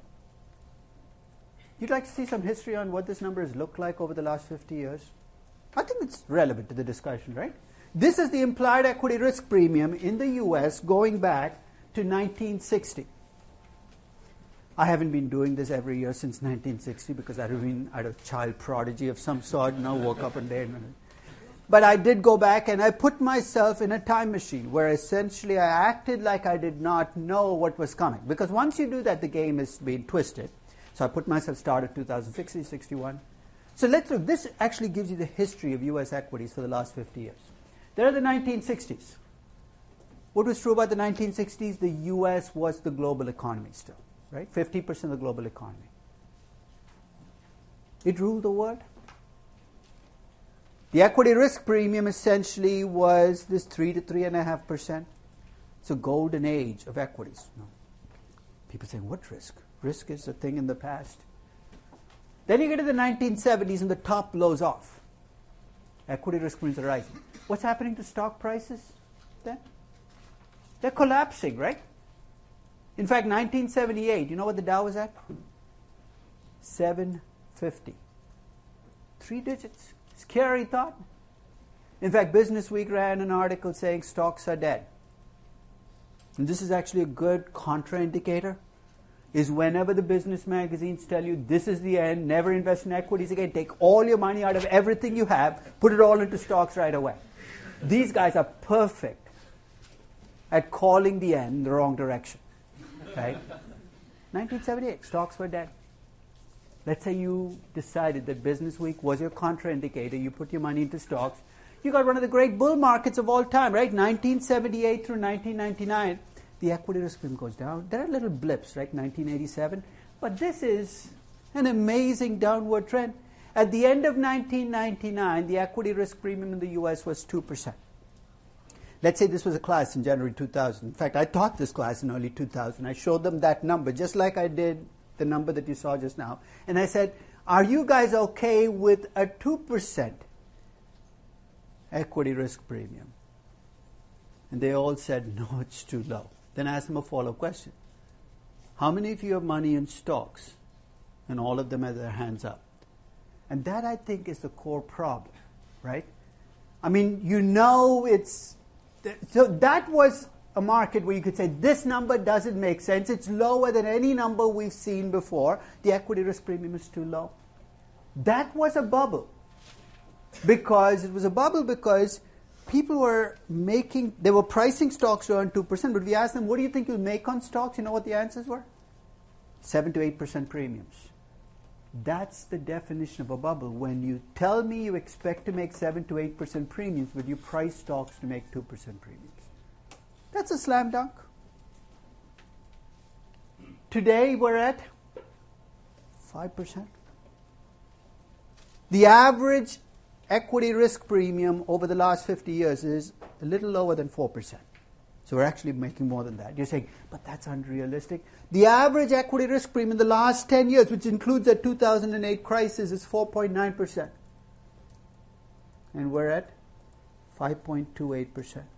You'd like to see some history on what this number has looked like over the last 50 years? I think it's relevant to the discussion, right? This is the implied equity risk premium in the US going back to 1960. I haven't been doing this every year since 1960 because I'd been a child prodigy of some sort and I woke up one day. But I did go back and I put myself in a time machine where essentially I acted like I did not know what was coming. Because once you do that, the game is being twisted. So I put myself started 2060, 61. So let's look. This actually gives you the history of U.S. equities for the last 50 years. There are the 1960s. What was true about the 1960s? The U.S. was the global economy still, right? 50% of the global economy. It ruled the world. The equity risk premium essentially was this 3 to 3.5%. It's a golden age of equities. People say, what risk? Risk is a thing in the past. Then you get to the 1970s and the top blows off. Equity risk premiums are rising. What's happening to stock prices then? They're collapsing, right? In fact, 1978, you know what the Dow was at? 750. 3 digits. Scary thought. In fact, Business Week ran an article saying stocks are dead. And this is actually a good contraindicator. Is whenever the business magazines tell you this is the end, never invest in equities again, take all your money out of everything you have, put it all into stocks right away. These guys are perfect at calling the end in the wrong direction. Right? 1978, stocks were dead. Let's say you decided that Business Week was your contraindicator, you put your money into stocks. You got one of the great bull markets of all time, right? 1978 through 1999. The equity risk premium goes down. There are little blips, right? 1987. But this is an amazing downward trend. At the end of 1999, the equity risk premium in the US was 2%. Let's say this was a class in January 2000. In fact, I taught this class in early 2000. I showed them that number, just like I did the number that you saw just now. And I said, are you guys okay with a 2% equity risk premium? And they all said, no, it's too low. Then I asked them a follow-up question. How many of you have money in stocks? And all of them had their hands up. And that, I think, is the core problem, right? I mean, you know it's... So that was a market where you could say, this number doesn't make sense. It's lower than any number we've seen before. The equity risk premium is too low. That was a bubble. Because it was a bubble because people were they were pricing stocks to earn 2%, but we asked them, what do you think you'll make on stocks? You know what the answers were? 7 to 8% premiums. That's the definition of a bubble. When you tell me you expect to make 7 to 8% premiums, but you price stocks to make 2% premiums. That's a slam dunk. Today we're at 5%. The average equity risk premium over the last 50 years is a little lower than 4%. So we're actually making more than that. You're saying, but that's unrealistic. The average equity risk premium in the last 10 years, which includes the 2008 crisis, is 4.9%. And we're at 5.28%.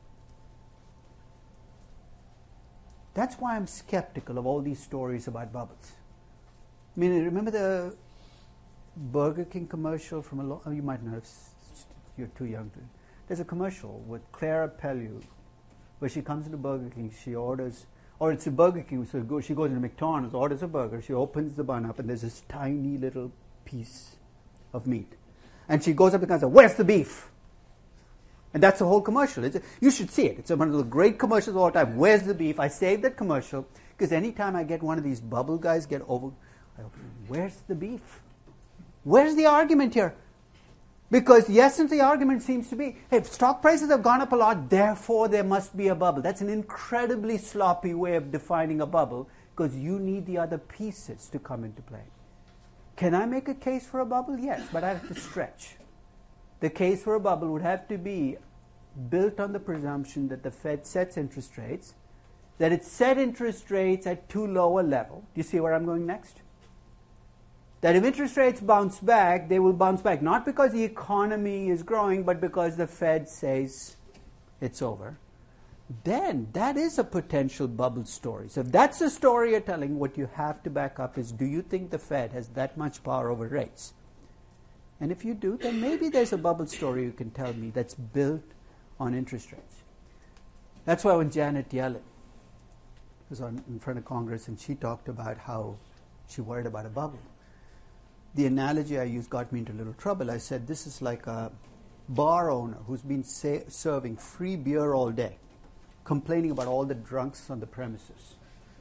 That's why I'm skeptical of all these stories about bubbles. I mean, remember Burger King commercial from a long... you might not have... You're too young to... There's a commercial with Clara Pellew where she comes into Burger King, she orders... Or it's a Burger King, so she goes into McDonald's, orders a burger, she opens the bun up, and there's this tiny little piece of meat. And she goes up to the counter and says, "Where's the beef?" And that's the whole commercial. You should see it. It's one of the great commercials of all time. Where's the beef? I saved that commercial because anytime I get one of these bubble guys get over, I open, where's the beef? Where's the argument here? Because the essence of the argument seems to be, hey, stock prices have gone up a lot, therefore there must be a bubble. That's an incredibly sloppy way of defining a bubble because you need the other pieces to come into play. Can I make a case for a bubble? Yes, but I have to stretch. The case for a bubble would have to be built on the presumption that the Fed sets interest rates, that it set interest rates at too low a level. Do you see where I'm going next? That if interest rates bounce back, they will bounce back not because the economy is growing, but because the Fed says it's over. Then that is a potential bubble story. So if that's the story you're telling, what you have to back up is, do you think the Fed has that much power over rates? And if you do, then maybe there's a bubble story you can tell me that's built on interest rates. That's why when Janet Yellen was in front of Congress and she talked about how she worried about a bubble, the analogy I used got me into a little trouble. I said, this is like a bar owner who's been serving free beer all day, complaining about all the drunks on the premises.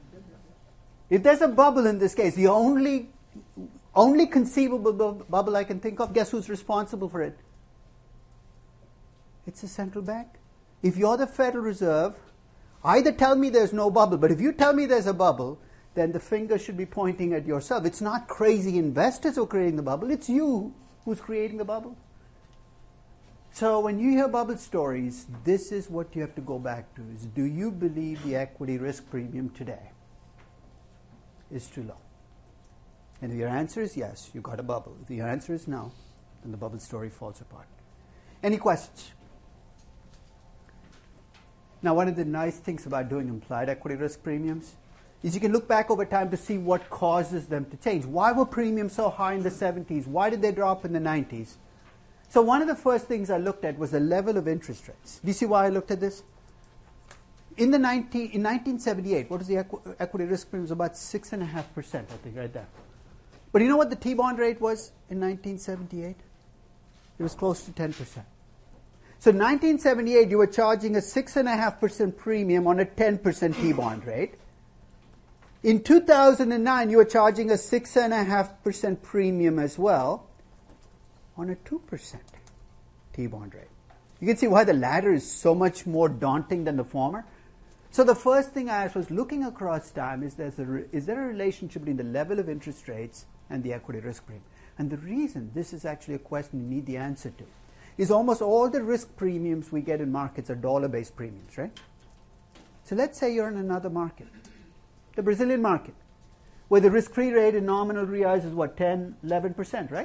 If there's a bubble in this case, the only conceivable bubble I can think of, guess who's responsible for it? It's the central bank. If you're the Federal Reserve, either tell me there's no bubble, but if you tell me there's a bubble, then the finger should be pointing at yourself. It's not crazy investors who are creating the bubble, it's you who's creating the bubble. So when you hear bubble stories, this is what you have to go back to, is do you believe the equity risk premium today is too low? And if your answer is yes, you got a bubble. If your answer is no, then the bubble story falls apart. Any questions? Now, one of the nice things about doing implied equity risk premiums is you can look back over time to see what causes them to change. Why were premiums so high in the 70s? Why did they drop in the 90s? So one of the first things I looked at was the level of interest rates. Do you see why I looked at this? In 1978, what was the equity risk premium? It was about 6.5%, I think, right there. But you know what the T-bond rate was in 1978? It was close to 10%. So in 1978, you were charging a 6.5% premium on a 10% T-bond rate. In 2009, you were charging a 6.5% premium as well on a 2% T-bond rate. You can see why the latter is so much more daunting than the former. So the first thing I asked was, looking across time, is there a relationship between the level of interest rates and the equity risk premium? And the reason this is actually a question you need the answer to is almost all the risk premiums we get in markets are dollar-based premiums, right? So let's say you're in another market, the Brazilian market, where the risk-free rate in nominal reais is what, 10, 11%, right?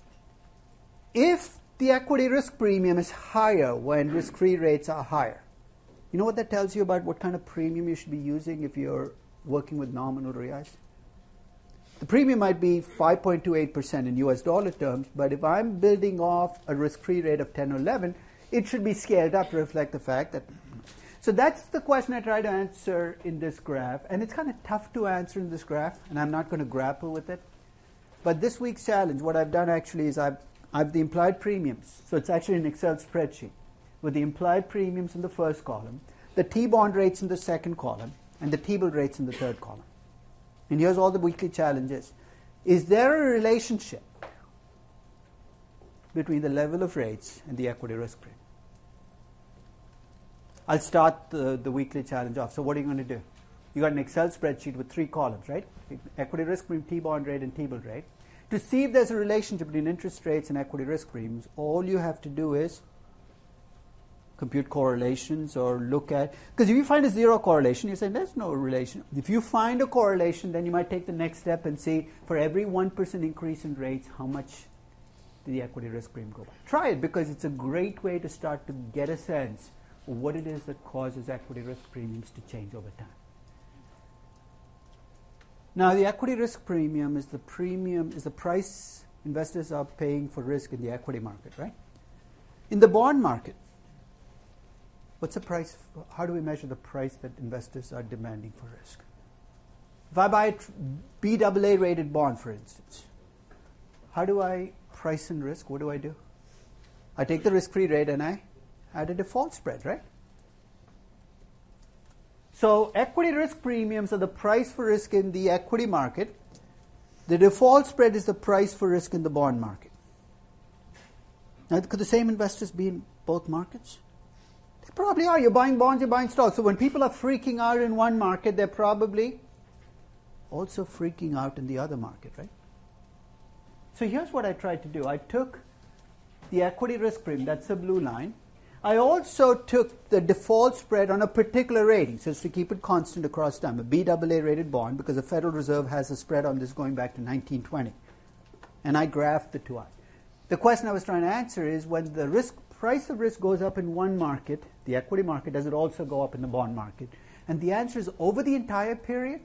If the equity risk premium is higher when risk-free rates are higher, you know what that tells you about what kind of premium you should be using if you're working with nominal reais? The premium might be 5.28% in US dollar terms, but if I'm building off a risk-free rate of 10 or 11, it should be scaled up to reflect the fact that... So that's the question I try to answer in this graph, and it's kind of tough to answer in this graph, and I'm not going to grapple with it. But this week's challenge, what I've done actually is I've the implied premiums. So it's actually an Excel spreadsheet with the implied premiums in the first column, the T-bond rates in the second column, and the T-bill rates in the third column. And here's all the weekly challenges. Is there a relationship between the level of rates and the equity risk premium? I'll start the weekly challenge off. So what are you going to do? You got an Excel spreadsheet with 3 columns, right? Equity risk premium, T-bond rate, and T-bill rate. To see if there's a relationship between interest rates and equity risk premiums, all you have to do is compute correlations or look at... Because if you find a zero correlation, you say there's no relation. If you find a correlation, then you might take the next step and see for every 1% increase in rates, how much did the equity risk premium go by? Try it, because it's a great way to start to get a sense of what it is that causes equity risk premiums to change over time. Now, the equity risk premium is the price Investors are paying for risk in the equity market, right? In the bond market, what's the price? How do we measure the price that investors are demanding for risk? If I buy a BAA rated bond, for instance, how do I price in risk? What do? I take the risk-free rate and I add a default spread, right? So equity risk premiums are the price for risk in the equity market. The default spread is the price for risk in the bond market. Now, could the same investors be in both markets? They probably are. You're buying bonds, you're buying stocks. So when people are freaking out in one market, they're probably also freaking out in the other market, right? So here's what I tried to do. I took the equity risk premium, that's the blue line. I also took the default spread on a particular rating, so as to keep it constant across time, a BAA rated bond, because the Federal Reserve has a spread on this going back to 1920. And I graphed the two out. The question I was trying to answer is, when the price of risk goes up in one market, the equity market, does it also go up in the bond market? And the answer is, over the entire period,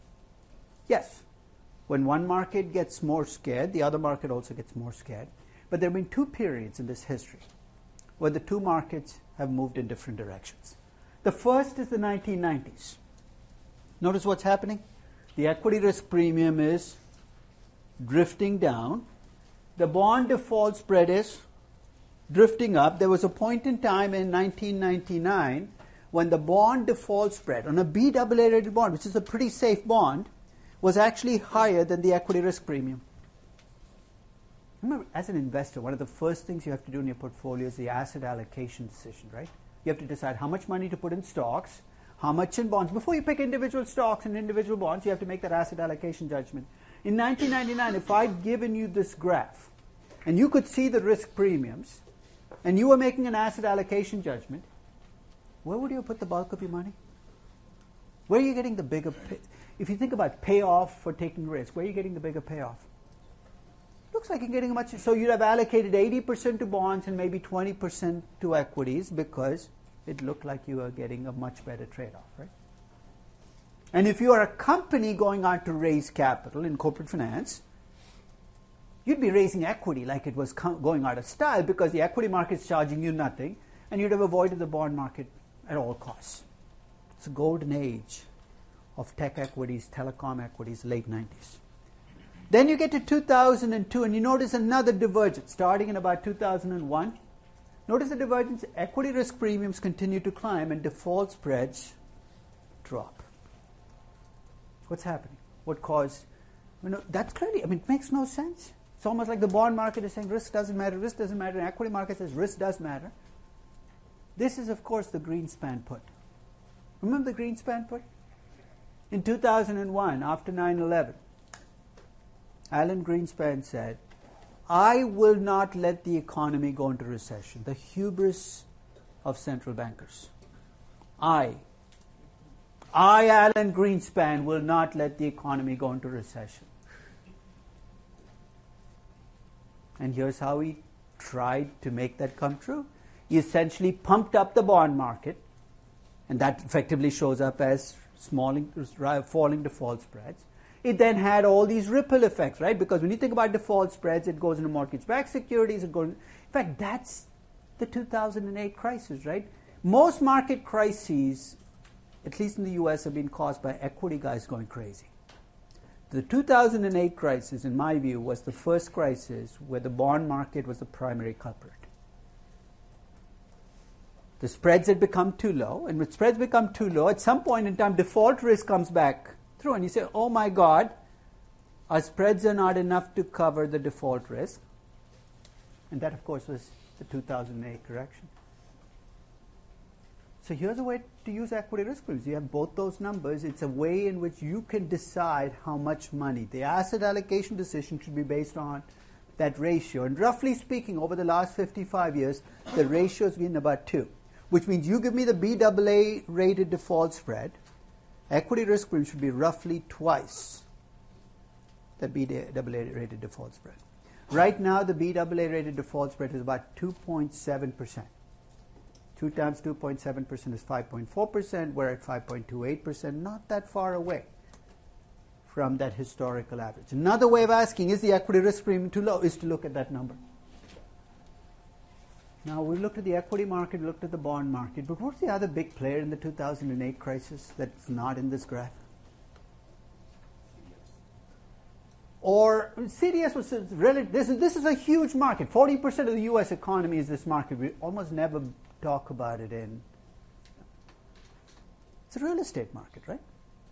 yes. When one market gets more scared, the other market also gets more scared. But there have been two periods in this history where the two markets have moved in different directions. The first is the 1990s. Notice what's happening. The equity risk premium is drifting down. The bond default spread is drifting up. There was a point in time in 1999 when the bond default spread on a BAA rated bond, which is a pretty safe bond, was actually higher than the equity risk premium. Remember, as an investor, one of the first things you have to do in your portfolio is the asset allocation decision, right? You have to decide how much money to put in stocks, how much in bonds. Before you pick individual stocks and individual bonds, you have to make that asset allocation judgment. In 1999, if I'd given you this graph, and you could see the risk premiums, and you were making an asset allocation judgment, where would you put the bulk of your money? Where are you getting the bigger if you think about payoff for taking risk, where are you getting the bigger payoff? Looks like you're getting much. So you'd have allocated 80% to bonds and maybe 20% to equities because it looked like you were getting a much better trade-off, right? And if you are a company going out to raise capital in corporate finance, you'd be raising equity like it was going out of style because the equity market's charging you nothing, and you'd have avoided the bond market at all costs. It's a golden age of tech equities, telecom equities, late 90s. Then you get to 2002, and you notice another divergence starting in about 2001. Notice the divergence. Equity risk premiums continue to climb, and default spreads drop. What's happening? What caused? That's clearly, it makes no sense. It's almost like the bond market is saying risk doesn't matter, risk doesn't matter. And equity market says risk does matter. This is, of course, the Greenspan put. Remember the Greenspan put? In 2001, after 9/11, Alan Greenspan said, I will not let the economy go into recession. The hubris of central bankers. I, Alan Greenspan, will not let the economy go into recession. And here's how he tried to make that come true. He essentially pumped up the bond market, and that effectively shows up as falling default spreads. It then had all these ripple effects, right? Because when you think about default spreads, it goes into mortgage-backed securities. In fact, that's the 2008 crisis, right? Most market crises, at least in the U.S., have been caused by equity guys going crazy. The 2008 crisis, in my view, was the first crisis where the bond market was the primary culprit. The spreads had become too low, and when spreads become too low, at some point in time, default risk comes back through, and you say, oh my God, our spreads are not enough to cover the default risk. And that, of course, was the 2008 correction. So here's a way to use equity risk premiums. You have both those numbers. It's a way in which you can decide how much money. The asset allocation decision should be based on that ratio. And roughly speaking, over the last 55 years, the ratio has been about 2, which means you give me the BAA rated default spread, equity risk premium should be roughly twice the BAA rated default spread. Right now, the BAA rated default spread is about 2.7%. 2 times 2.7% is 5.4%. We're at 5.28%, not that far away from that historical average. Another way of asking, is the equity risk premium too low, is to look at that number. Now, we looked at the equity market, we looked at the bond market, but what's the other big player in the 2008 crisis that's not in this graph? Or CDS was really, this is a huge market. 40% of the U.S. economy is this market. We almost never talk about it in. It's a real estate market, right?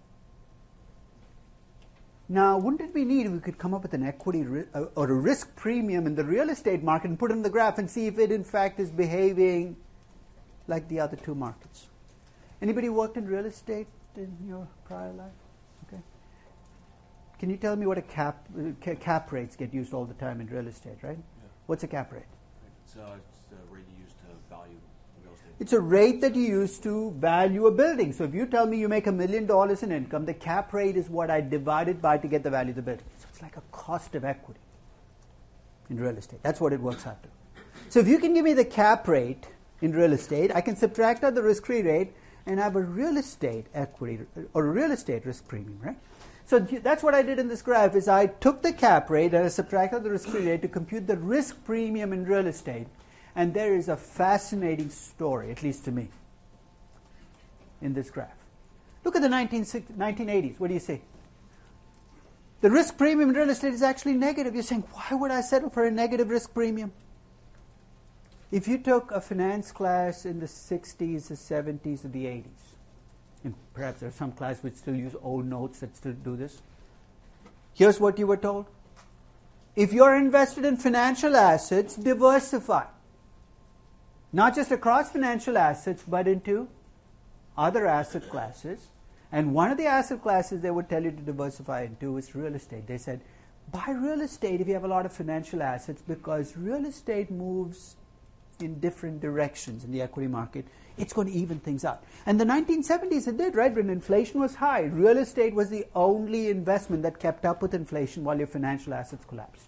Now, wouldn't it be neat if we could come up with an equity or a risk premium in the real estate market and put it in the graph and see if it in fact is behaving like the other two markets? Anybody worked in real estate in your prior life? Okay. Can you tell me what a cap rates get used all the time in real estate, right? Yeah. What's a cap rate? It's the rate you use to value real estate. It's a rate that you use to value a building. So if you tell me you make $1 million in income, the cap rate is what I divide it by to get the value of the building. So it's like a cost of equity in real estate. That's what it works out to. So if you can give me the cap rate in real estate, I can subtract out the risk-free rate and have a real estate equity or a real estate risk premium, right? So that's what I did in this graph is I took the cap rate and I subtracted the risk-free rate to compute the risk premium in real estate. And there is a fascinating story, at least to me, in this graph. Look at the 1980s. What do you see? The risk premium in real estate is actually negative. You're saying, why would I settle for a negative risk premium? If you took a finance class in the 60s, the 70s, or the 80s, and perhaps there are some classes which still use old notes that still do this, here's what you were told. If you're invested in financial assets, diversify. Not just across financial assets, but into other asset classes. And one of the asset classes they would tell you to diversify into is real estate. They said, buy real estate if you have a lot of financial assets because real estate moves in different directions in the equity market. It's going to even things out. And the 1970s it did, right? When inflation was high, real estate was the only investment that kept up with inflation while your financial assets collapsed.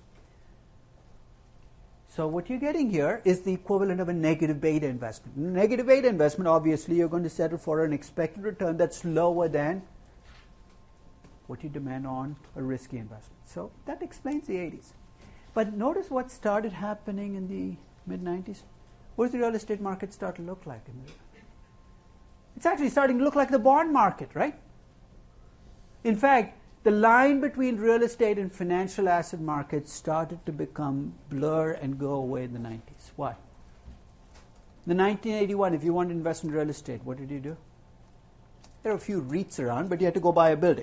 So what you're getting here is the equivalent of a negative beta investment. Negative beta investment, obviously, you're going to settle for an expected return that's lower than what you demand on a risky investment. So that explains the 80s. But notice what started happening in the mid-90s. What does the real estate market start to look like? It's actually starting to look like the bond market, right? In fact, the line between real estate and financial asset markets started to become blur and go away in the 90s. Why? In 1981, if you wanted to invest in real estate, what did you do? There are a few REITs around, but you had to go buy a building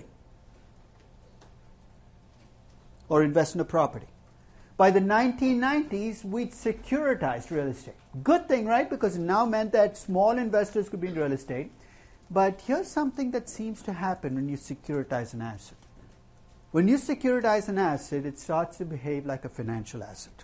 or invest in a property. By the 1990s, we'd securitized real estate. Good thing, right? Because it now meant that small investors could be in real estate. But here's something that seems to happen when you securitize an asset. When you securitize an asset, it starts to behave like a financial asset.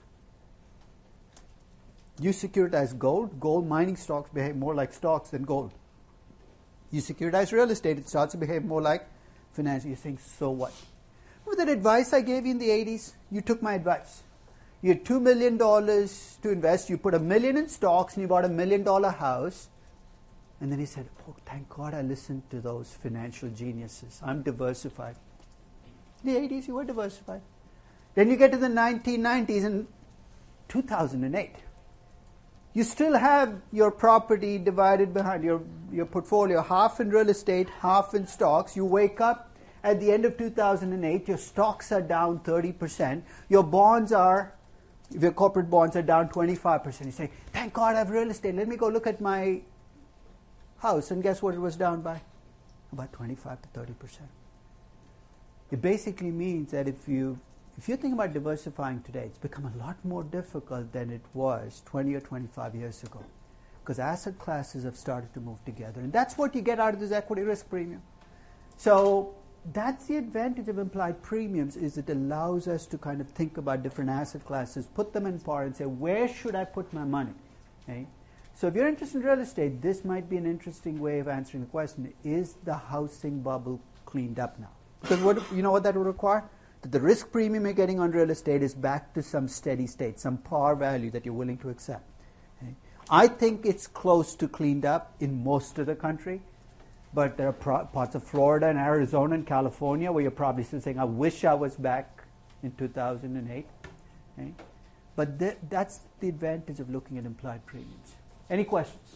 You securitize gold, gold mining stocks behave more like stocks than gold. You securitize real estate, it starts to behave more like financial. You're saying, so what? Remember that advice I gave you in the 80s? You took my advice. You had $2 million to invest. You put $1 million in stocks and you bought $1 million house. And then he said, oh, thank God I listened to those financial geniuses. I'm diversified. In the 80s, you were diversified. Then you get to the 1990s and 2008. You still have your property divided behind your portfolio, half in real estate, half in stocks. You wake up at the end of 2008, your stocks are down 30%. Your bonds are, your corporate bonds are down 25%. You say, thank God I have real estate. Let me go look at my house. And guess what it was down by? About 25 to 30%. It basically means that if you think about diversifying today, it's become a lot more difficult than it was 20 or 25 years ago. Because asset classes have started to move together. And that's what you get out of this equity risk premium. So that's the advantage of implied premiums, is it allows us to kind of think about different asset classes, put them in par and say, where should I put my money? Okay? So if you're interested in real estate, this might be an interesting way of answering the question, is the housing bubble cleaned up now? Because you know what that would require? That the risk premium you're getting on real estate is back to some steady state, some par value that you're willing to accept. Okay? I think it's close to cleaned up in most of the country. But there are parts of Florida and Arizona and California where you're probably still saying, I wish I was back in 2008. Okay? But that's the advantage of looking at implied premiums. Any questions?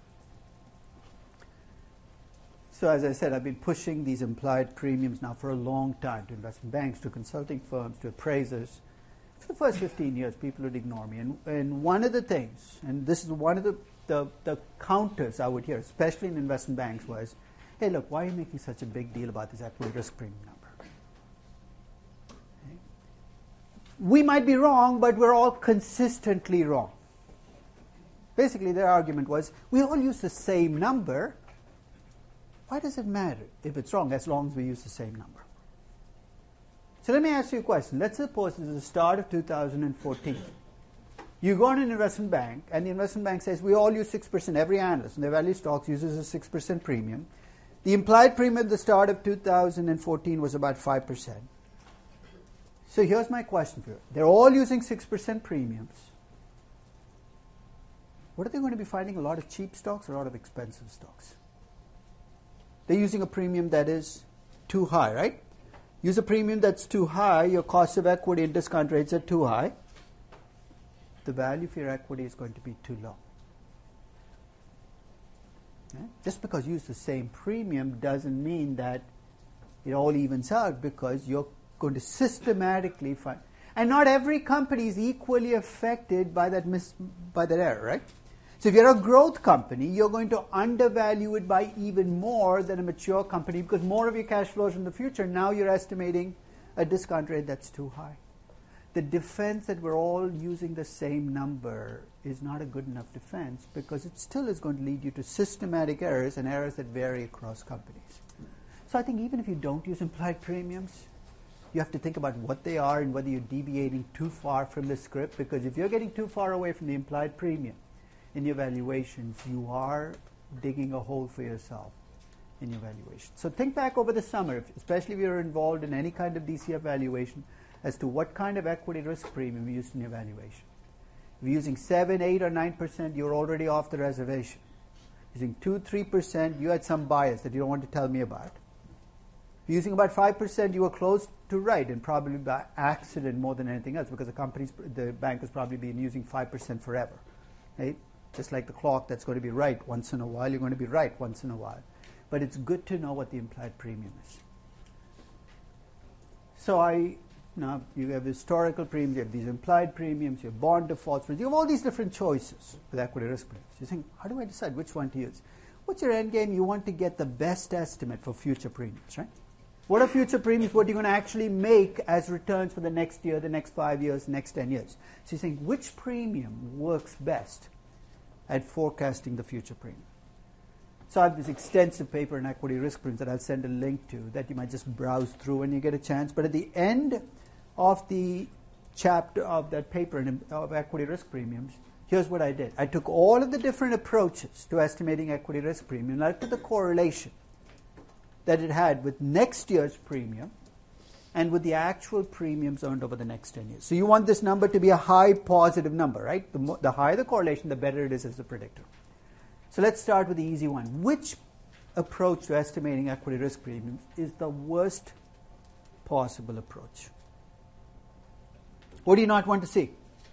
So as I said, I've been pushing these implied premiums now for a long time to investment banks, to consulting firms, to appraisers. For the first 15 years, people would ignore me. And one of the things, and this is one of the counters I would hear, especially in investment banks, was, hey, look, why are you making such a big deal about this equity risk premium number? Okay. We might be wrong, but we're all consistently wrong. Basically, their argument was, we all use the same number. Why does it matter if it's wrong, as long as we use the same number? So let me ask you a question. Let's suppose this is the start of 2014. You go to an investment bank, and the investment bank says, we all use 6%. Every analyst in their value stocks uses a 6% premium. The implied premium at the start of 2014 was about 5%. So here's my question for you. They're all using 6% premiums. What are they going to be finding? A lot of cheap stocks or a lot of expensive stocks? They're using a premium that is too high, right? Use a premium that's too high, your cost of equity and discount rates are too high. The value for your equity is going to be too low. Okay? Just because you use the same premium doesn't mean that it all evens out, because you're going to systematically find. And not every company is equally affected by that error, right? So if you're a growth company, you're going to undervalue it by even more than a mature company, because more of your cash flows in the future, now you're estimating a discount rate that's too high. The defense that we're all using the same number is not a good enough defense, because it still is going to lead you to systematic errors and errors that vary across companies. So I think even if you don't use implied premiums, you have to think about what they are and whether you're deviating too far from the script, because if you're getting too far away from the implied premium in your valuations, you are digging a hole for yourself in your valuation. So think back over the summer, especially if you're involved in any kind of DCF valuation, as to what kind of equity risk premium you used in your valuation. If you're using 7, 8, or 9%, you're already off the reservation. Using 2, 3%, you had some bias that you don't want to tell me about. If you're using about 5%, you were close to right, and probably by accident more than anything else, because the bank has probably been using 5% forever. Right? Just like the clock that's going to be right once in a while, you're going to be right once in a while. But it's good to know what the implied premium is. So now you have historical premiums, you have these implied premiums, you have bond defaults, you have all these different choices with equity risk premiums. You think, how do I decide which one to use? What's your end game? You want to get the best estimate for future premiums, right? What are future premiums? What are you going to actually make as returns for the next year, the next 5 years, the next 10 years? So you're saying, which premium works best at forecasting the future premium? So I have this extensive paper in equity risk premiums that I'll send a link to that you might just browse through when you get a chance. But at the end of the chapter of that paper of equity risk premiums, here's what I did. I took all of the different approaches to estimating equity risk premium, and I looked at the correlation that it had with next year's premium and with the actual premiums earned over the next 10 years. So you want this number to be a high positive number, right? The higher the correlation, the better it is as a predictor. So let's start with the easy one. Which approach to estimating equity risk premiums is the worst possible approach? What do you not want to see?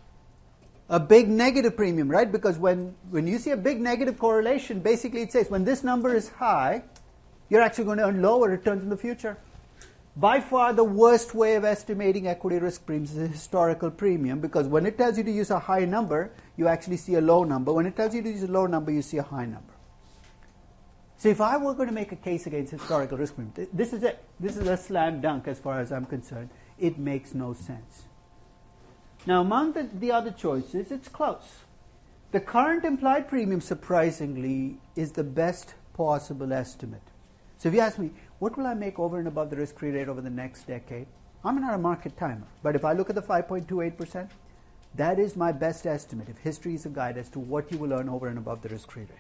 A big negative premium, right? Because when you see a big negative correlation, basically it says when this number is high, you're actually going to earn lower returns in the future. By far the worst way of estimating equity risk premiums is a historical premium, because when it tells you to use a high number, you actually see a low number. When it tells you to use a low number, you see a high number. So if I were going to make a case against historical risk premium, this is it. This is a slam dunk as far as I'm concerned. It makes no sense. Now, among the other choices, it's close. The current implied premium, surprisingly, is the best possible estimate. So if you ask me, what will I make over and above the risk-free rate over the next decade? I'm not a market timer, but if I look at the 5.28%, that is my best estimate, if history is a guide, as to what you will earn over and above the risk-free rate.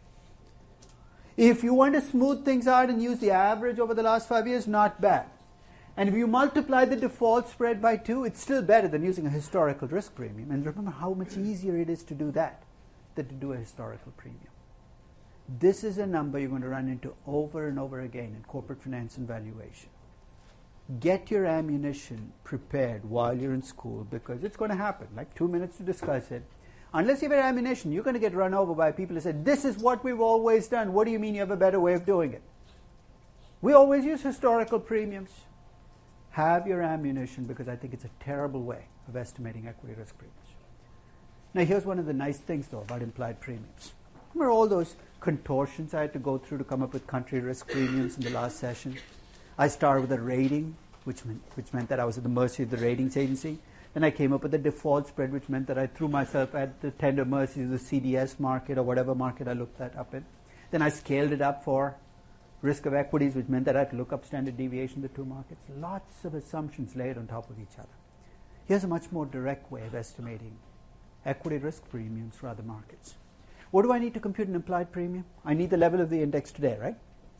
If you want to smooth things out and use the average over the last 5 years, not bad. And if you multiply the default spread by 2, it's still better than using a historical risk premium. And remember how much easier it is to do that than to do a historical premium. This is a number you're going to run into over and over again in corporate finance and valuation. Get your ammunition prepared while you're in school, because it's going to happen. Like 2 minutes to discuss it. Unless you have ammunition, you're going to get run over by people who say, this is what we've always done. What do you mean you have a better way of doing it? We always use historical premiums. Have your ammunition, because I think it's a terrible way of estimating equity risk premiums. Now here's one of the nice things though about implied premiums. Remember all those contortions I had to go through to come up with country risk premiums in the last session? I started with a rating, which meant that I was at the mercy of the ratings agency. Then I came up with a default spread, which meant that I threw myself at the tender mercy of the CDS market or whatever market I looked that up in. Then I scaled it up for risk of equities, which meant that I had to look up standard deviation of the two markets. Lots of assumptions laid on top of each other. Here's a much more direct way of estimating equity risk premiums for other markets. What do I need to compute an implied premium? I need the level of the index today, right?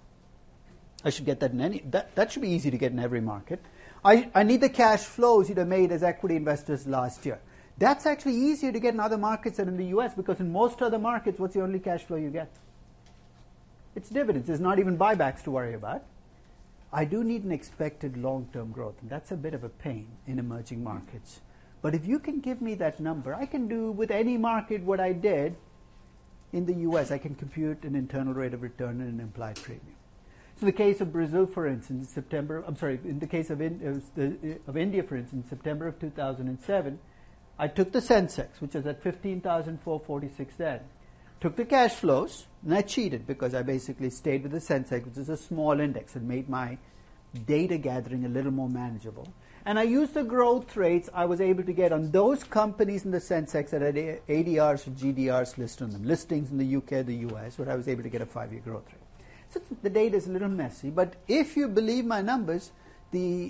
I should get that in any, that should be easy to get in every market. I need the cash flows you'd have made as equity investors last year. That's actually easier to get in other markets than in the US, because in most other markets, what's the only cash flow you get? It's dividends. There's not even buybacks to worry about. I do need an expected long-term growth, and that's a bit of a pain in emerging markets. But if you can give me that number, I can do with any market what I did in the US. I can compute an internal rate of return and an implied premium. So in the case of Brazil, for instance, in the case of India, for instance, September of 2007, I took the Sensex, which was at 15,446 then, took the cash flows, and I cheated because I basically stayed with the Sensex, which is a small index, and made my data gathering a little more manageable. And I used the growth rates I was able to get on those companies in the Sensex that had ADRs or GDRs listed on them, listings in the UK, the US, where I was able to get a 5-year growth rate. So the data is a little messy, but if you believe my numbers, the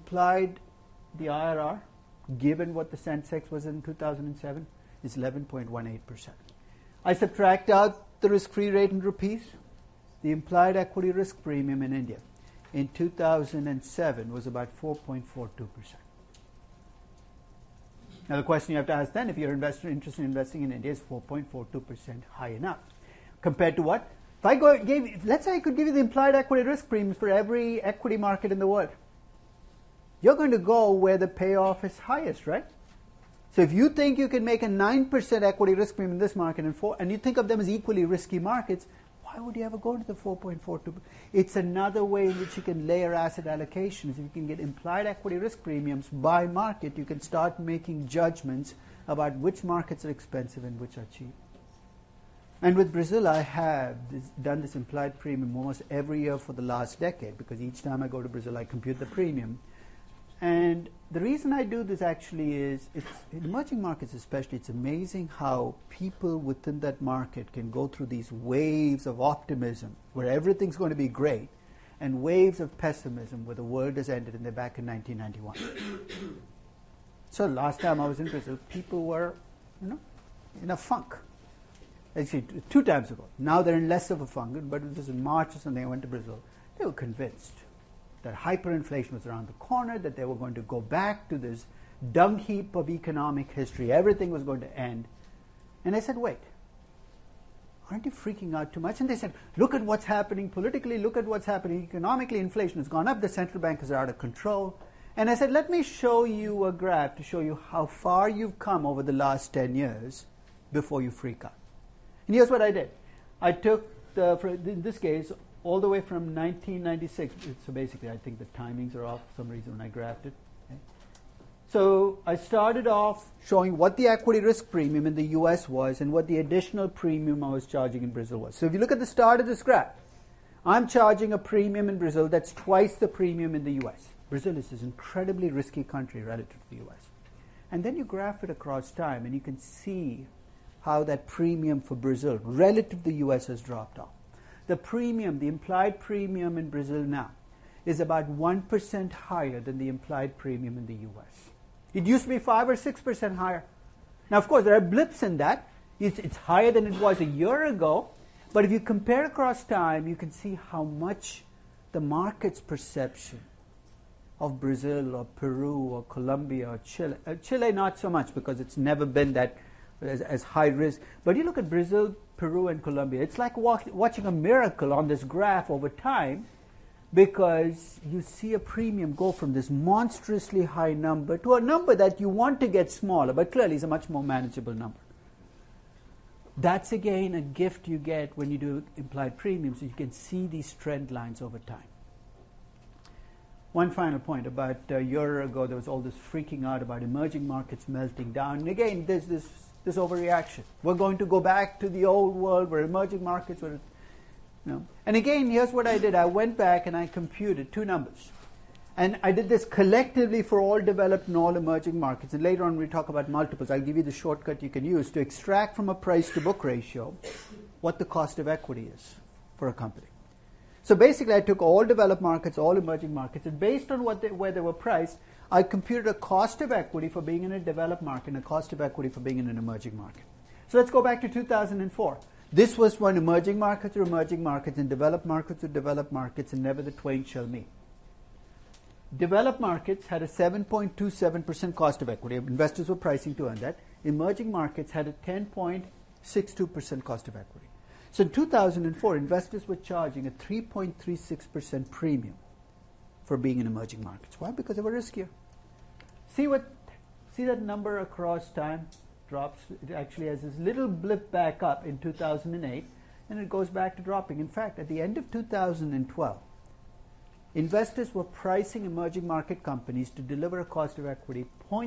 IRR, given what the Sensex was in 2007, is 11.18%. I subtract out the risk-free rate in rupees. The implied equity risk premium in India in 2007 was about 4.42%. Now the question you have to ask then, if you're interested in investing in India, is 4.42% high enough? Compared to what? Let's say I could give you the implied equity risk premiums for every equity market in the world. You're going to go where the payoff is highest, right? So if you think you can make a 9% equity risk premium in this market and you think of them as equally risky markets, why would you ever go to the 4.42? It's another way in which you can layer asset allocations. If you can get implied equity risk premiums by market, you can start making judgments about which markets are expensive and which are cheap. And with Brazil, I have done this implied premium almost every year for the last decade, because each time I go to Brazil, I compute the premium. And the reason I do this actually is, in emerging markets especially, it's amazing how people within that market can go through these waves of optimism where everything's going to be great, and waves of pessimism where the world has ended and they're back in 1991. So last time I was in Brazil, people were, in a funk. Actually, 2 times ago. Now they're in less of a funk, but it was in March or something, I went to Brazil. They were convinced that hyperinflation was around the corner, that they were going to go back to this dung heap of economic history. Everything was going to end. And I said, wait, aren't you freaking out too much? And they said, look at what's happening politically, look at what's happening economically. Inflation has gone up, the central bankers are out of control. And I said, let me show you a graph to show you how far you've come over the last 10 years before you freak out. And here's what I did. I took, in this case, all the way from 1996. So basically, I think the timings are off for some reason when I graphed it. Okay. So I started off showing what the equity risk premium in the US was and what the additional premium I was charging in Brazil was. So if you look at the start of this graph, I'm charging a premium in Brazil that's twice the premium in the US. Brazil is this incredibly risky country relative to the US. And then you graph it across time, and you can see how that premium for Brazil relative to the US has dropped off. The premium, the implied premium in Brazil now, is about 1% higher than the implied premium in the US. It used to be 5 or 6% higher. Now, of course, there are blips in that. It's higher than it was a year ago. But if you compare across time, you can see how much the market's perception of Brazil or Peru or Colombia or Chile not so much, because it's never been that as high risk. But you look at Brazil, Peru and Colombia. It's like watching a miracle on this graph over time, because you see a premium go from this monstrously high number to a number that you want to get smaller, but clearly is a much more manageable number. That's again a gift you get when you do implied premiums. You can see these trend lines over time. One final point. About a year ago, there was all this freaking out about emerging markets melting down. And again, there's this overreaction. We're going to go back to the old world where emerging markets were, And again, here's what I did. I went back and I computed two numbers. And I did this collectively for all developed and all emerging markets. And later on, we talk about multiples. I'll give you the shortcut you can use to extract from a price-to-book ratio what the cost of equity is for a company. So basically, I took all developed markets, all emerging markets, and based on where they were priced, I computed a cost of equity for being in a developed market and a cost of equity for being in an emerging market. So let's go back to 2004. This was when emerging markets are emerging markets and developed markets are developed markets, and never the twain shall meet. Developed markets had a 7.27% cost of equity. Investors were pricing to earn that. Emerging markets had a 10.62% cost of equity. So in 2004, investors were charging a 3.36% premium for being in emerging markets. Why? Because they were riskier. See that number across time drops. It actually has this little blip back up in 2008, and it goes back to dropping. In fact, at the end of 2012, investors were pricing emerging market companies to deliver a cost of equity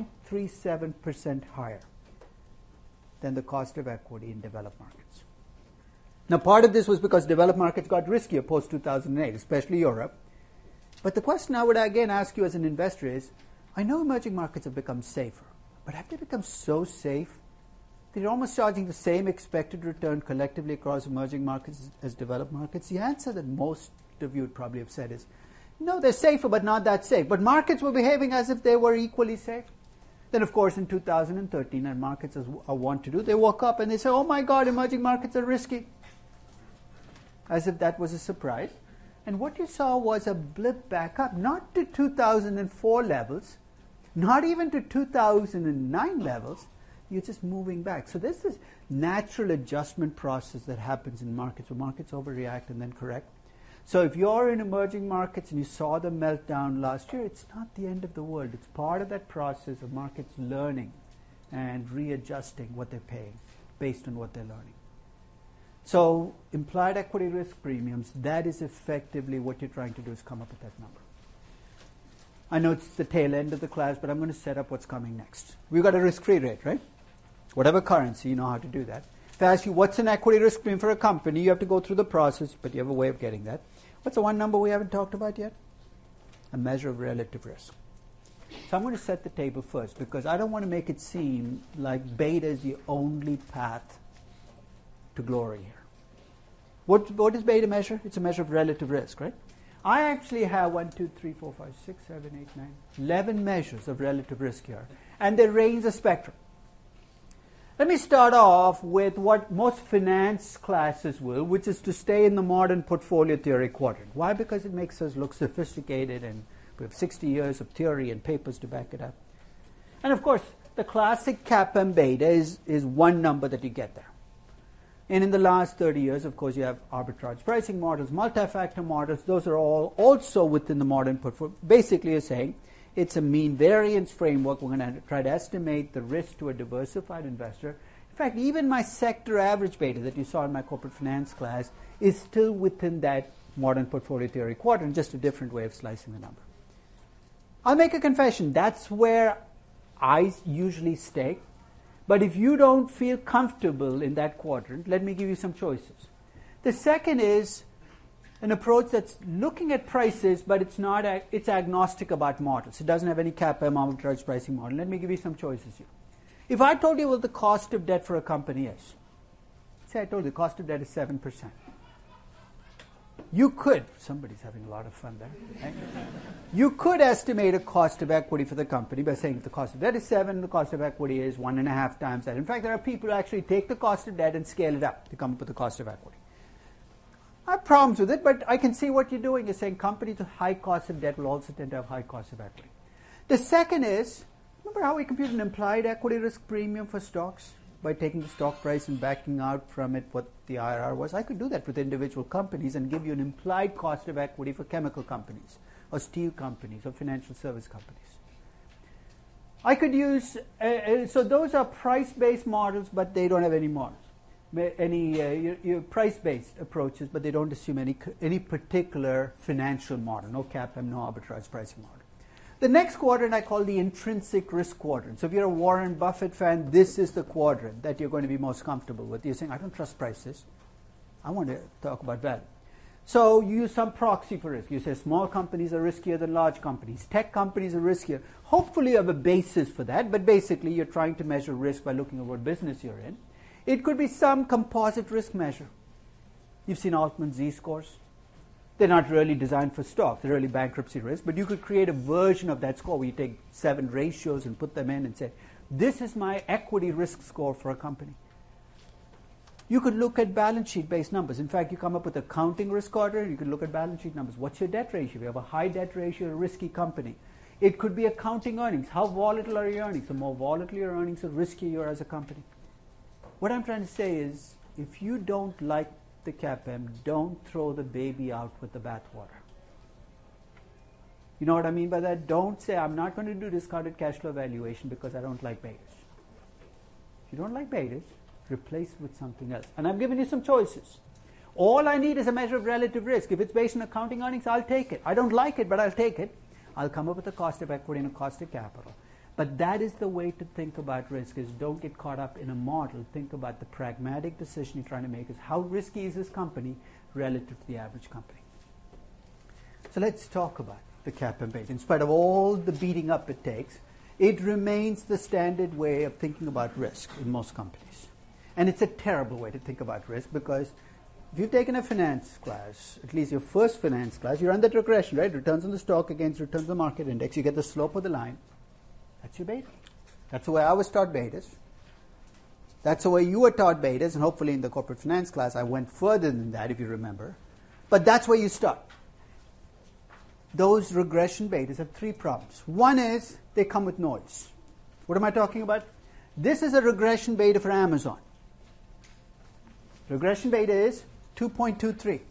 0.37% higher than the cost of equity in developed markets. Now, part of this was because developed markets got riskier post-2008, especially Europe. But the question I would again ask you as an investor is, I know emerging markets have become safer, but have they become so safe that you're almost charging the same expected return collectively across emerging markets as developed markets? The answer that most of you would probably have said is, no, they're safer, but not that safe. But markets were behaving as if they were equally safe. Then, of course, in 2013, and markets are wont to do, they woke up and they say, oh my God, emerging markets are risky. As if that was a surprise. And what you saw was a blip back up, not to 2004 levels, not even to 2009 levels. You're just moving back. So there's this natural adjustment process that happens in markets, where markets overreact and then correct. So if you're in emerging markets and you saw the meltdown last year, it's not the end of the world. It's part of that process of markets learning and readjusting what they're paying based on what they're learning. So implied equity risk premiums, that is effectively what you're trying to do, is come up with that number. I know it's the tail end of the class, but I'm going to set up what's coming next. We've got a risk-free rate, right? Whatever currency, you know how to do that. If I ask you what's an equity risk premium for a company, you have to go through the process, but you have a way of getting that. What's the one number we haven't talked about yet? A measure of relative risk. So I'm going to set the table first, because I don't want to make it seem like beta is the only path to glory here. What does beta measure? It's a measure of relative risk, right? I actually have 11 measures of relative risk here, and they range the spectrum. Let me start off with what most finance classes will, which is to stay in the modern portfolio theory quadrant. Why? Because it makes us look sophisticated, and we have 60 years of theory and papers to back it up. And of course, the classic CAPM beta is one number that you get there. And in the last 30 years, of course, you have arbitrage pricing models, multi-factor models. Those are all also within the modern portfolio. Basically, you're saying it's a mean variance framework. We're going to try to estimate the risk to a diversified investor. In fact, even my sector average beta that you saw in my corporate finance class is still within that modern portfolio theory quadrant, just a different way of slicing the number. I'll make a confession. That's where I usually stay. But if you don't feel comfortable in that quadrant, let me give you some choices. The second is an approach that's looking at prices, but it's agnostic about models. It doesn't have any CAPM arbitrage pricing model. Let me give you some choices here. If I told you what the cost of debt for a company is, say I told you the cost of debt is 7%. You could, somebody's having a lot of fun there, right? You could estimate a cost of equity for the company by saying if the cost of debt is 7, the cost of equity is 1.5 times that. In fact, there are people who actually take the cost of debt and scale it up to come up with the cost of equity. I have problems with it, but I can see what you're doing is saying companies with high cost of debt will also tend to have high cost of equity. The second is, remember how we compute an implied equity risk premium for stocks? by taking the stock price and backing out from it what the IRR was. I could do that with individual companies and give you an implied cost of equity for chemical companies or steel companies or financial service companies. I could use, so those are price-based models, but they don't have any models. Any price-based approaches, but they don't assume any particular financial model, no CAPM, no arbitrage pricing model. The next quadrant I call the intrinsic risk quadrant. So if you're a Warren Buffett fan, this is the quadrant that you're going to be most comfortable with. You're saying, I don't trust prices. I want to talk about value. So you use some proxy for risk. You say small companies are riskier than large companies. Tech companies are riskier. Hopefully you have a basis for that, but basically you're trying to measure risk by looking at what business you're in. It could be some composite risk measure. You've seen Altman Z-scores. They're not really designed for stocks. They're really bankruptcy risk. But you could create a version of that score where you take 7 ratios and put them in and say, this is my equity risk score for a company. You could look at balance sheet based numbers. In fact, you come up with a accounting risk order. You could look at balance sheet numbers. What's your debt ratio? If you have a high debt ratio, a risky company. It could be accounting earnings. How volatile are your earnings? The more volatile your earnings, the riskier you are as a company. What I'm trying to say is, if you don't like the CAPM, don't throw the baby out with the bathwater. You know what I mean by that? Don't say, I'm not going to do discounted cash flow valuation because I don't like betas. If you don't like betas, replace it with something else. And I've given you some choices. All I need is a measure of relative risk. If it's based on accounting earnings, I'll take it. I don't like it, but I'll take it. I'll come up with a cost of equity and a cost of capital. But that is the way to think about risk, is don't get caught up in a model. Think about the pragmatic decision you're trying to make is how risky is this company relative to the average company. So let's talk about the CAPM beta. In spite of all the beating up it takes, it remains the standard way of thinking about risk in most companies. And it's a terrible way to think about risk because if you've taken a finance class, at least your first finance class, you run that regression, right? Returns on the stock against returns on the market index. You get the slope of the line. That's your beta. That's the way I was taught betas. That's the way you were taught betas, and hopefully in the corporate finance class I went further than that, if you remember. But that's where you start. Those regression betas have 3 problems. One is they come with noise. What am I talking about? This is a regression beta for Amazon. Regression beta is 2.23.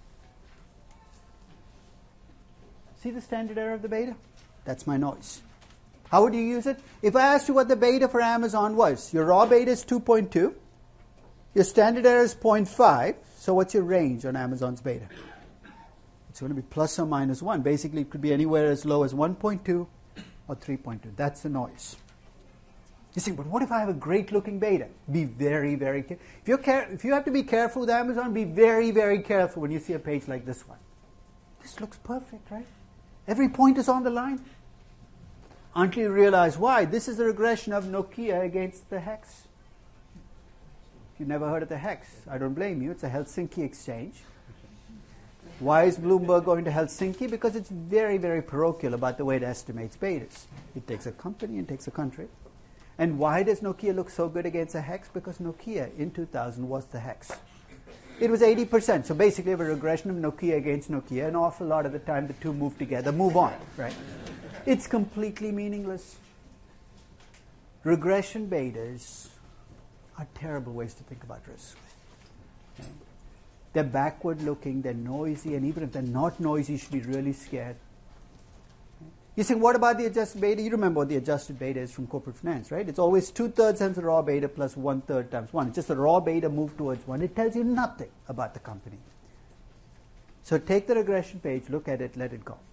See the standard error of the beta? That's my noise. How would you use it? If I asked you what the beta for Amazon was, your raw beta is 2.2, your standard error is 0.5, so what's your range on Amazon's beta? It's going to be plus or minus 1. Basically, it could be anywhere as low as 1.2 or 3.2. That's the noise. You say, but what if I have a great-looking beta? Be very, very careful. If you have to be careful with Amazon, be very, very careful when you see a page like this one. This looks perfect, right? Every point is on the line. Until you realize why. This is a regression of Nokia against the HEX. If you've never heard of the HEX, I don't blame you. It's a Helsinki exchange. Why is Bloomberg going to Helsinki? Because it's very, very parochial about the way it estimates betas. It takes a company and takes a country. And why does Nokia look so good against the HEX? Because Nokia in 2000 was the HEX. It was 80%. So basically, we have a regression of Nokia against Nokia. An awful lot of the time, the two move together, move on, right? It's completely meaningless. Regression betas are terrible ways to think about risk. Okay? They're backward-looking, they're noisy, and even if they're not noisy, you should be really scared. Okay? You say, what about the adjusted beta? You remember what the adjusted beta is from corporate finance, right? It's always 2/3 times the raw beta plus 1/3 times 1. It's just the raw beta moved towards 1. It tells you nothing about the company. So take the regression page, look at it, let it go.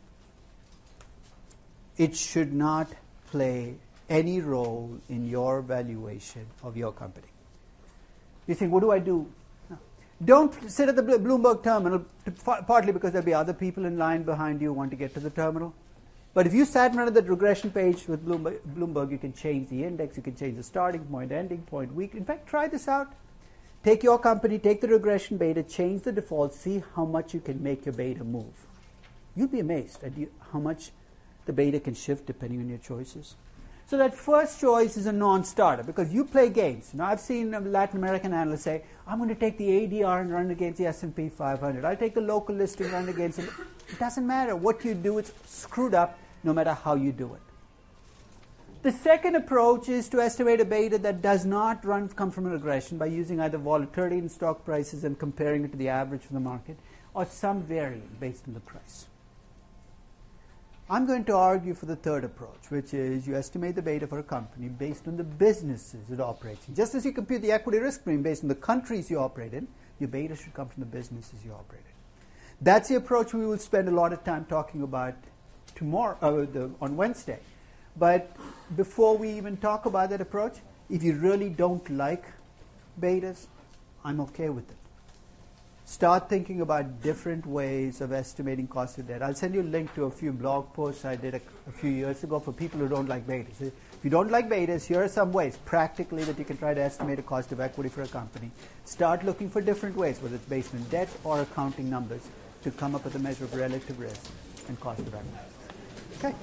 It should not play any role in your valuation of your company. You think, what do I do? No. Don't sit at the Bloomberg terminal, partly because there'll be other people in line behind you who want to get to the terminal. But if you sat in front of the regression page with Bloomberg, you can change the index, you can change the starting point, ending point, week. In fact, try this out. Take your company, take the regression beta, change the default, see how much you can make your beta move. You'll be amazed at how much the beta can shift depending on your choices. So that first choice is a non-starter because you play games. You know, I've seen Latin American analysts say, I'm going to take the ADR and run against the S&P 500. I'll take the local listing and run against it. It doesn't matter what you do. It's screwed up no matter how you do it. The second approach is to estimate a beta that does not come from a regression by using either volatility in stock prices and comparing it to the average for the market, or some variant based on the price. I'm going to argue for the third approach, which is you estimate the beta for a company based on the businesses it operates in. Just as you compute the equity risk premium based on the countries you operate in, your beta should come from the businesses you operate in. That's the approach we will spend a lot of time talking about on Wednesday. But before we even talk about that approach, if you really don't like betas, I'm okay with it. Start thinking about different ways of estimating cost of debt. I'll send you a link to a few blog posts I did a few years ago for people who don't like betas. If you don't like betas, here are some ways practically that you can try to estimate a cost of equity for a company. Start looking for different ways, whether it's based on debt or accounting numbers, to come up with a measure of relative risk and cost of equity. Okay?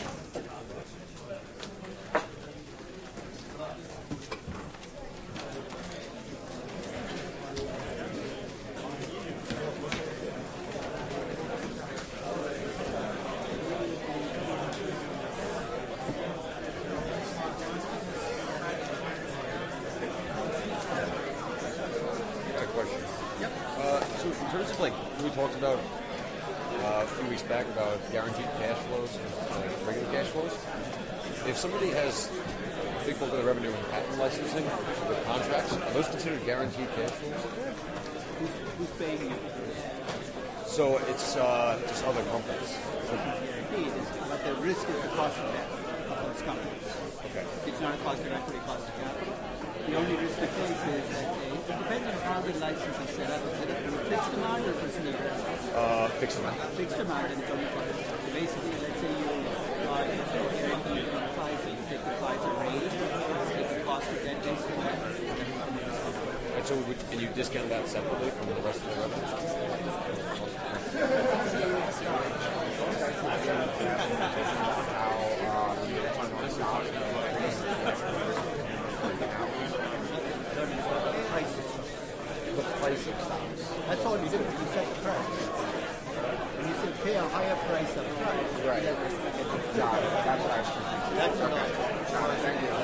Talked about a few weeks back about guaranteed cash flows and regular cash flows. If somebody has a big bulk of the revenue in patent licensing with contracts, are those considered guaranteed cash flows? Who's paying you? So it's just other companies. Guaranteed, but the risk is the cost of debt of those companies. Okay. It's not a cost of equity, cost of capital. The only risk they face is that it depends on how the license is set up. Is it a fixed amount or percentage? Fixed amount. Fixed amount, and it's only cost. So basically, let's say you are guaranteed on Pfizer, you take the Pfizer rate, take the cost of debt based on that. And so, and you discount that separately from the rest of the revenue? That's all you do. You set the price. And you say pay a higher price up front. Right. That's what I was thinking. That's all. Thank you.